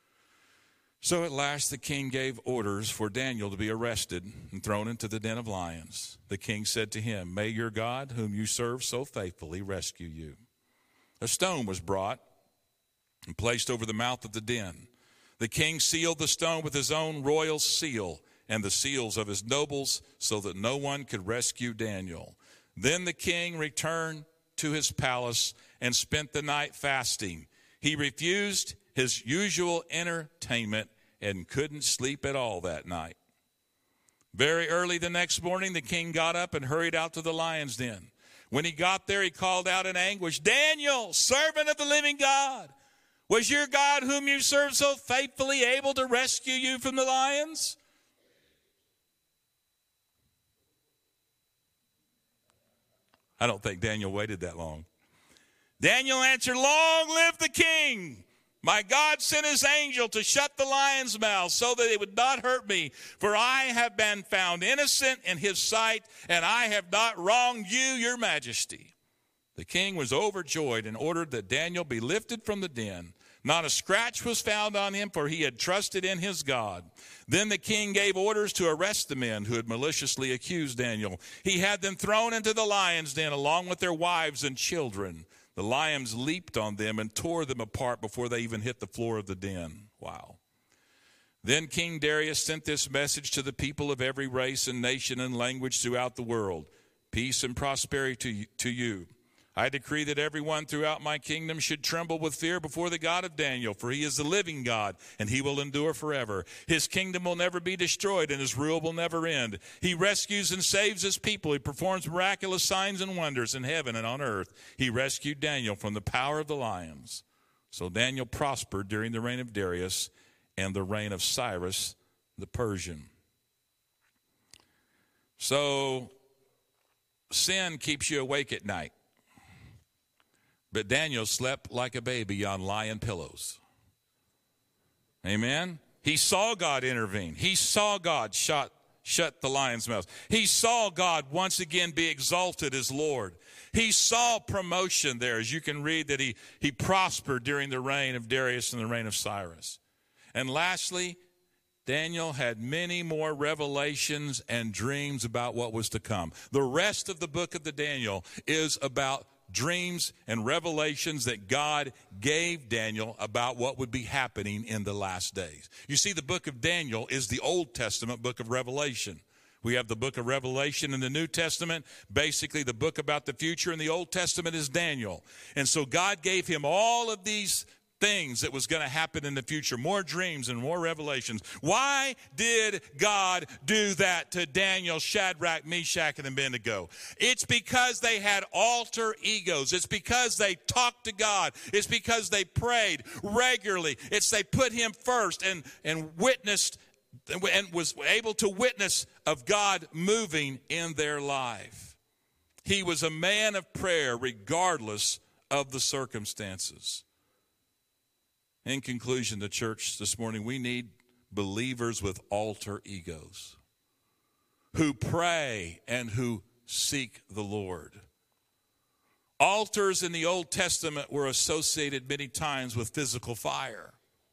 So at last the king gave orders for Daniel to be arrested and thrown into the den of lions. The king said to him, "May your God, whom you serve so faithfully, rescue you." A stone was brought and placed over the mouth of the den. The king sealed the stone with his own royal seal and the seals of his nobles, so that no one could rescue Daniel. Then the king returned to his palace and spent the night fasting. He refused his usual entertainment and couldn't sleep at all that night. Very early the next morning, the king got up and hurried out to the lion's den. When he got there, he called out in anguish, "Daniel, servant of the living God, was your God whom you serve so faithfully able to rescue you from the lions?" I don't think Daniel waited that long. Daniel answered, "Long live the king! My God sent his angel to shut the lions' mouths so that it would not hurt me, for I have been found innocent in his sight, and I have not wronged you, your majesty." The king was overjoyed and ordered that Daniel be lifted from the den. Not a scratch was found on him, for he had trusted in his God. Then the king gave orders to arrest the men who had maliciously accused Daniel. He had them thrown into the lions' den along with their wives and children. The lions leaped on them and tore them apart before they even hit the floor of the den. Wow. Then King Darius sent this message to the people of every race and nation and language throughout the world. "Peace and prosperity to you. I decree that everyone throughout my kingdom should tremble with fear before the God of Daniel, for he is the living God, and he will endure forever. His kingdom will never be destroyed, and his rule will never end. He rescues and saves his people. He performs miraculous signs and wonders in heaven and on earth. He rescued Daniel from the power of the lions." So Daniel prospered during the reign of Darius and the reign of Cyrus the Persian. So sin keeps you awake at night. But Daniel slept like a baby on lion pillows. Amen? He saw God intervene. He saw God shut, shut the lion's mouth. He saw God once again be exalted as Lord. He saw promotion there, as you can read that he, he prospered during the reign of Darius and the reign of Cyrus. And lastly, Daniel had many more revelations and dreams about what was to come. The rest of the book of the Daniel is about dreams and revelations that God gave Daniel about what would be happening in the last days. You see, the book of Daniel is the Old Testament book of Revelation. We have the book of Revelation in the New Testament, basically the book about the future, and the Old Testament is Daniel. And so God gave him all of these things that was going to happen in the future, more dreams and more revelations. Why did God do that to Daniel, Shadrach, Meshach, and Abednego? It's because they had alter egos. It's because they talked to God. It's because they prayed regularly. It's they put him first and, and witnessed and was able to witness of God moving in their life. He was a man of prayer regardless of the circumstances. In conclusion, the church this morning, we need believers with alter egos who pray and who seek the Lord. Altars in the Old Testament were associated many times with physical fire.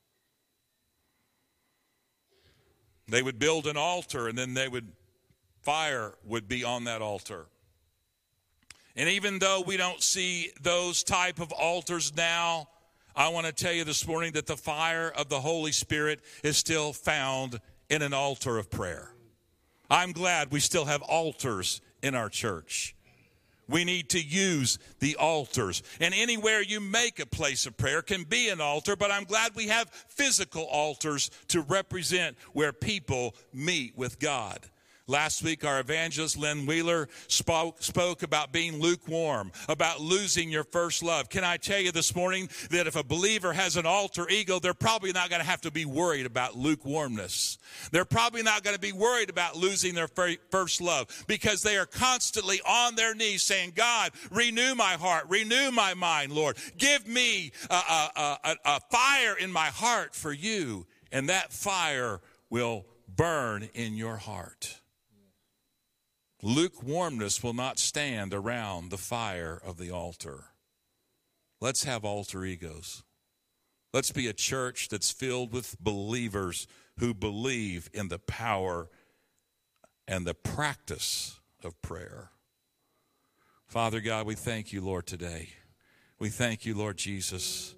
They would build an altar and then they would, fire would be on that altar. And even though we don't see those type of altars now, I want to tell you this morning that the fire of the Holy Spirit is still found in an altar of prayer. I'm glad we still have altars in our church. We need to use the altars. And anywhere you make a place of prayer can be an altar, but I'm glad we have physical altars to represent where people meet with God. Last week, our evangelist, Lynn Wheeler, spoke, spoke about being lukewarm, about losing your first love. Can I tell you this morning that if a believer has an alter ego, they're probably not going to have to be worried about lukewarmness. They're probably not going to be worried about losing their first love because they are constantly on their knees saying, God, renew my heart, renew my mind, Lord. Give me a, a, a, a fire in my heart for you, and that fire will burn in your heart. Lukewarmness will not stand around the fire of the altar. Let's have alter egos. Let's be a church that's filled with believers who believe in the power and the practice of prayer. Father God, we thank you, Lord, today. We thank you, Lord Jesus,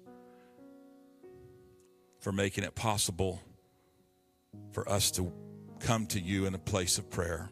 for making it possible for us to come to you in a place of prayer.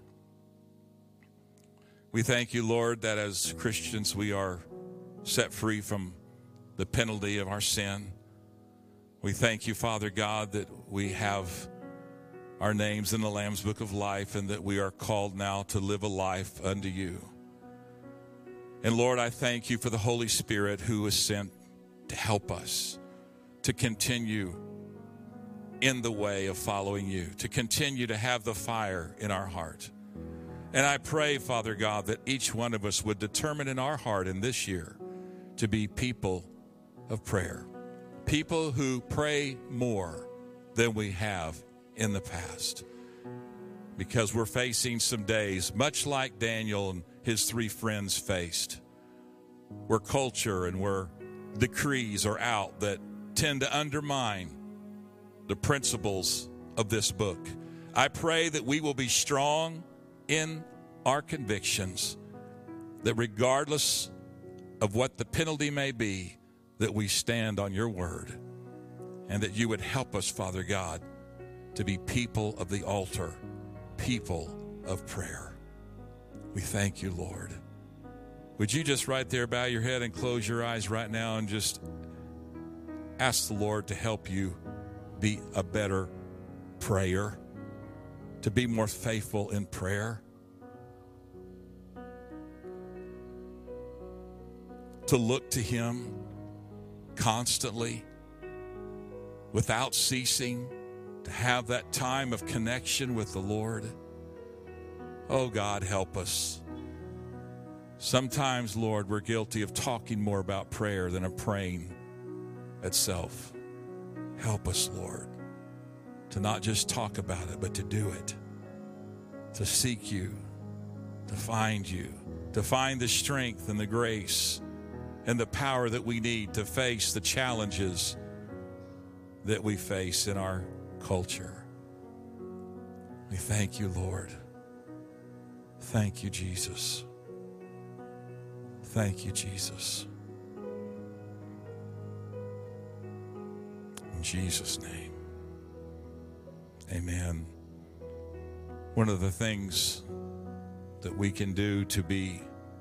We thank you, Lord, that as Christians we are set free from the penalty of our sin. We thank you, Father God, that we have our names in the Lamb's Book of Life and that we are called now to live a life unto you. And Lord, I thank you for the Holy Spirit who is sent to help us to continue in the way of following you, to continue to have the fire in our heart. And I pray, Father God, that each one of us would determine in our heart in this year to be people of prayer, people who pray more than we have in the past, because we're facing some days, much like Daniel and his three friends faced, where culture and where decrees are out that tend to undermine the principles of this book. I pray that we will be strong in our convictions, that regardless of what the penalty may be, that we stand on your word, and that you would help us, Father God, to be people of the altar, people of prayer. We thank you, Lord. Would you just right there bow your head and close your eyes right now and just ask the Lord to help you be a better prayer, to be more faithful in prayer, to look to him constantly without ceasing, to have that time of connection with the Lord. Oh God, help us. Sometimes, Lord, we're guilty of talking more about prayer than of praying itself. Help us, Lord, to not just talk about it, but to do it. to seek you, to find you, to find the strength and the grace and the power that we need to face the challenges that we face in our culture. We thank you, Lord. Thank you, Jesus. Thank you, Jesus. In Jesus' name, amen. One of the things that we can do to be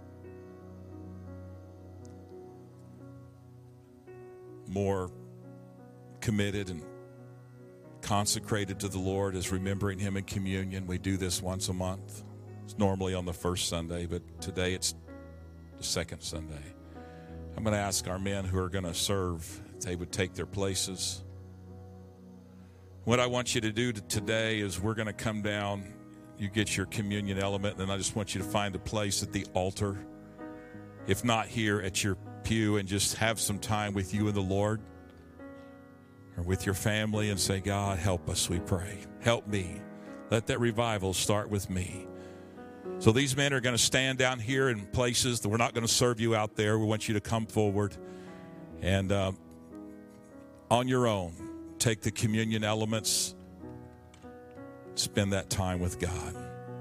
more committed and consecrated to the Lord is remembering Him in communion. We do this once a month. It's normally on the first Sunday, but today it's the second Sunday. I'm going to ask our men who are going to serve if they would take their places. What I want you to do today is we're going to come down. You get your communion element, and then I just want you to find a place at the altar, if not here at your pew, and just have some time with you and the Lord or with your family and say, God, help us, we pray. Help me. Let that revival start with me. So these men are going to stand down here in places that we're not going to serve you out there. We want you to come forward and uh, on your own, take the communion elements, spend that time with God.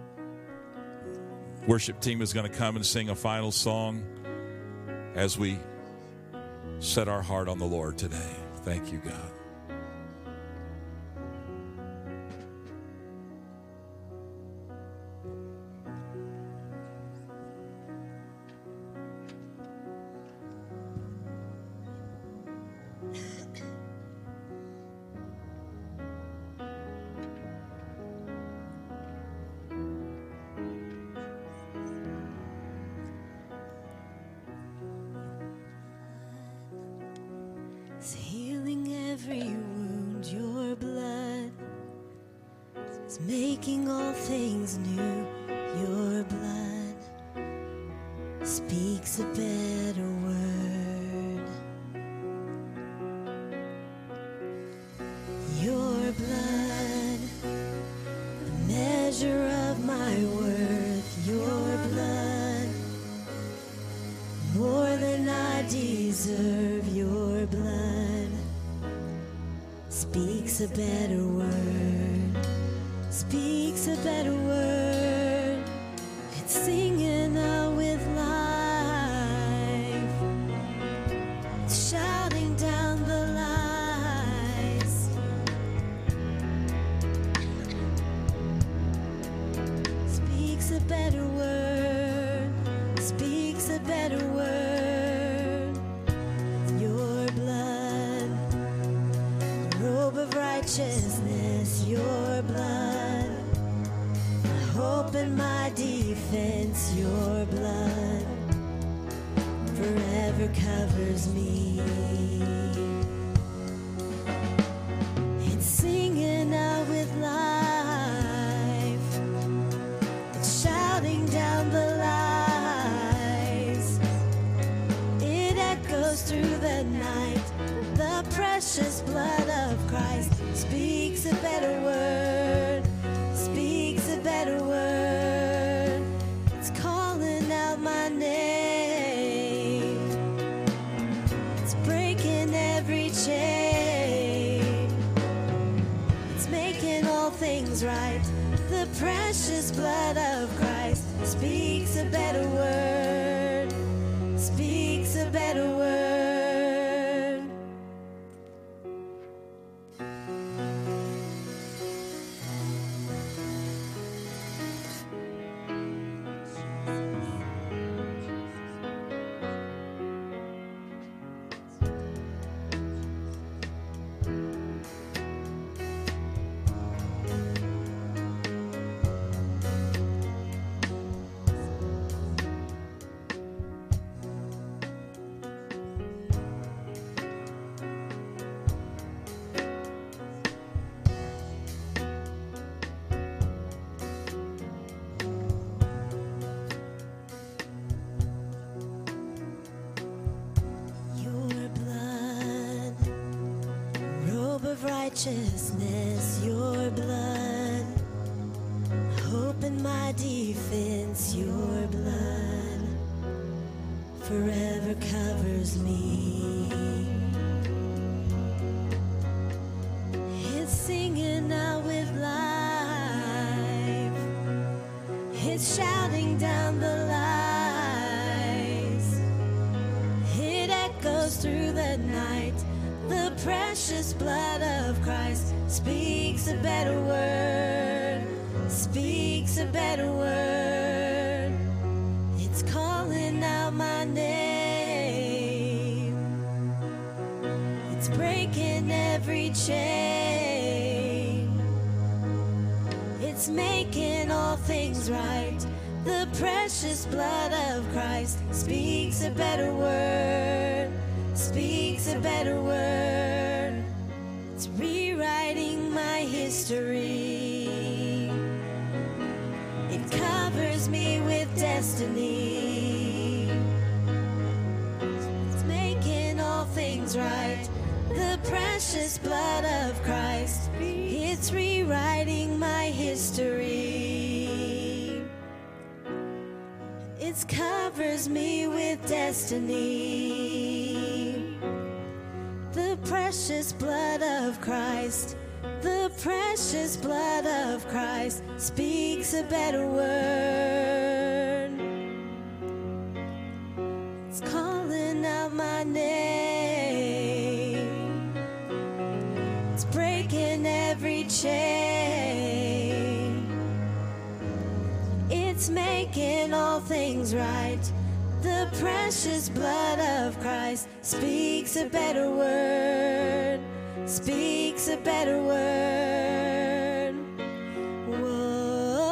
Worship team is going to come and sing a final song as we set our heart on the Lord today. Thank you, God. It's healing every wound, your blood. It's making all things new, your blood speaks a better word. Your blood, the measure of my worth, your blood, more than I deserve, your blood speaks a better word, speaks a better word. It's singing out with life, it's shouting down the lies, speaks a better word, speaks a better word. Your blood, robe of righteousness, your blood, my hope and my defense, your blood forever covers me. It's singing out with life, it's shouting down the lies, it echoes through the night. The precious blood of Christ speaks a better word, speaks a better word. It's calling out my name, it's breaking every chain, it's making all things right. The precious blood of Christ speaks a better word, speaks a better word. Righteousness, your blood, hope in my my defense, your blood forever covers me. It's singing out with life, it's shouting down the lies, it echoes through the night. The precious blood of Christ speaks a better word, speaks a better word. It's calling out my name, it's breaking every chain, it's making all things right. The precious blood of Christ speaks a better word, speaks a better word. It's rewriting my history, it covers me with destiny, it's making all things right. The precious blood of Christ, it's rewriting my history, it covers me with destiny. The precious blood of Christ, the precious blood of Christ speaks a better word. It's calling out my name, it's breaking every chain, it's making all things right. The precious blood of Christ speaks a better word, speaks a better word. Whoa,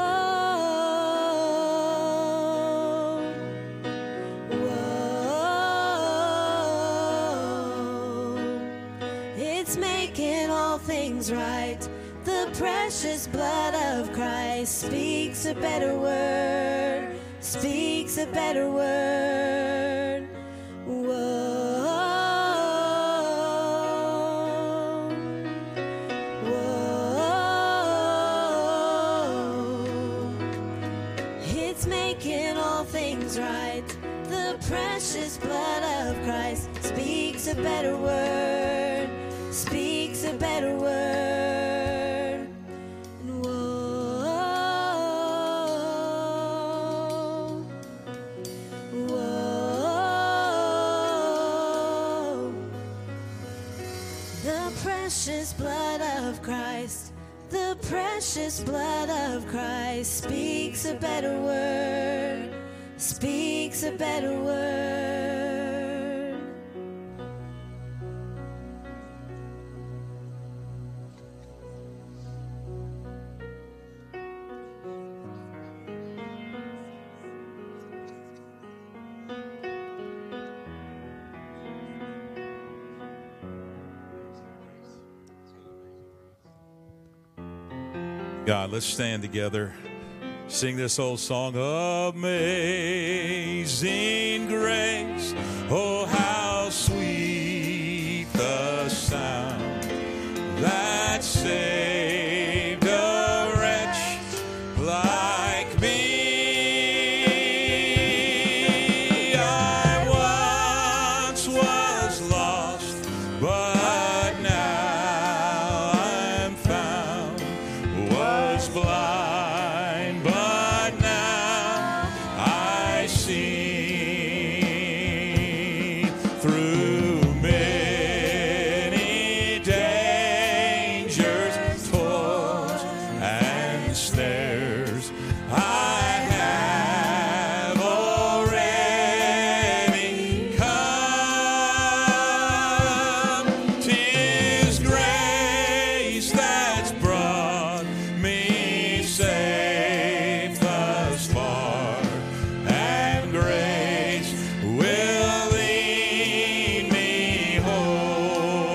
whoa, it's making all things right. The precious blood of Christ speaks a better word, speaks a better word. Whoa, whoa, it's making all things right. The precious blood of Christ speaks a better word, speaks a better word. Precious blood of Christ, the precious blood of Christ speaks a better word, speaks a better word. God, let's stand together. Sing this old song, Amazing Grace. Oh, how sweet the sound that saved a wretch like me. I once was lost, but now I'm found. Was blind, but now I see. Through many dangers, toils, and snares, I have already come. 'Tis grace that's brought me safe thus far, and grace will lead me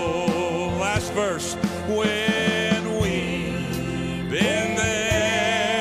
home. Last verse. When we've been there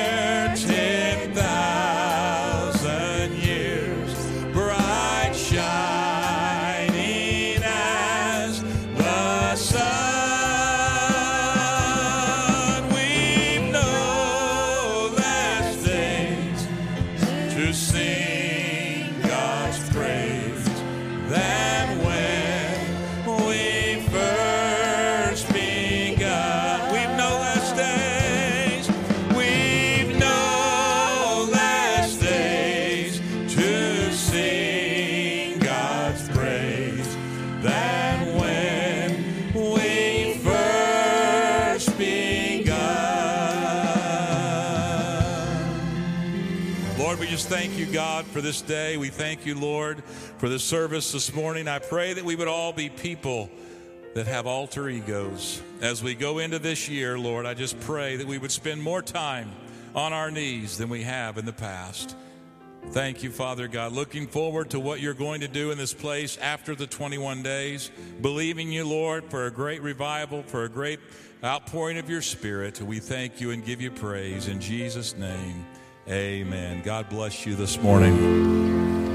Lord, we just thank you, God, for this day. We thank you, Lord, for the service this morning. I pray that we would all be people that have alter egos. As we go into this year, Lord, I just pray that we would spend more time on our knees than we have in the past. Thank you, Father God. Looking forward to what you're going to do in this place after the twenty-one days. Believing you, Lord, for a great revival, for a great outpouring of your Spirit. We thank you and give you praise. In Jesus' name, amen. God bless you this morning.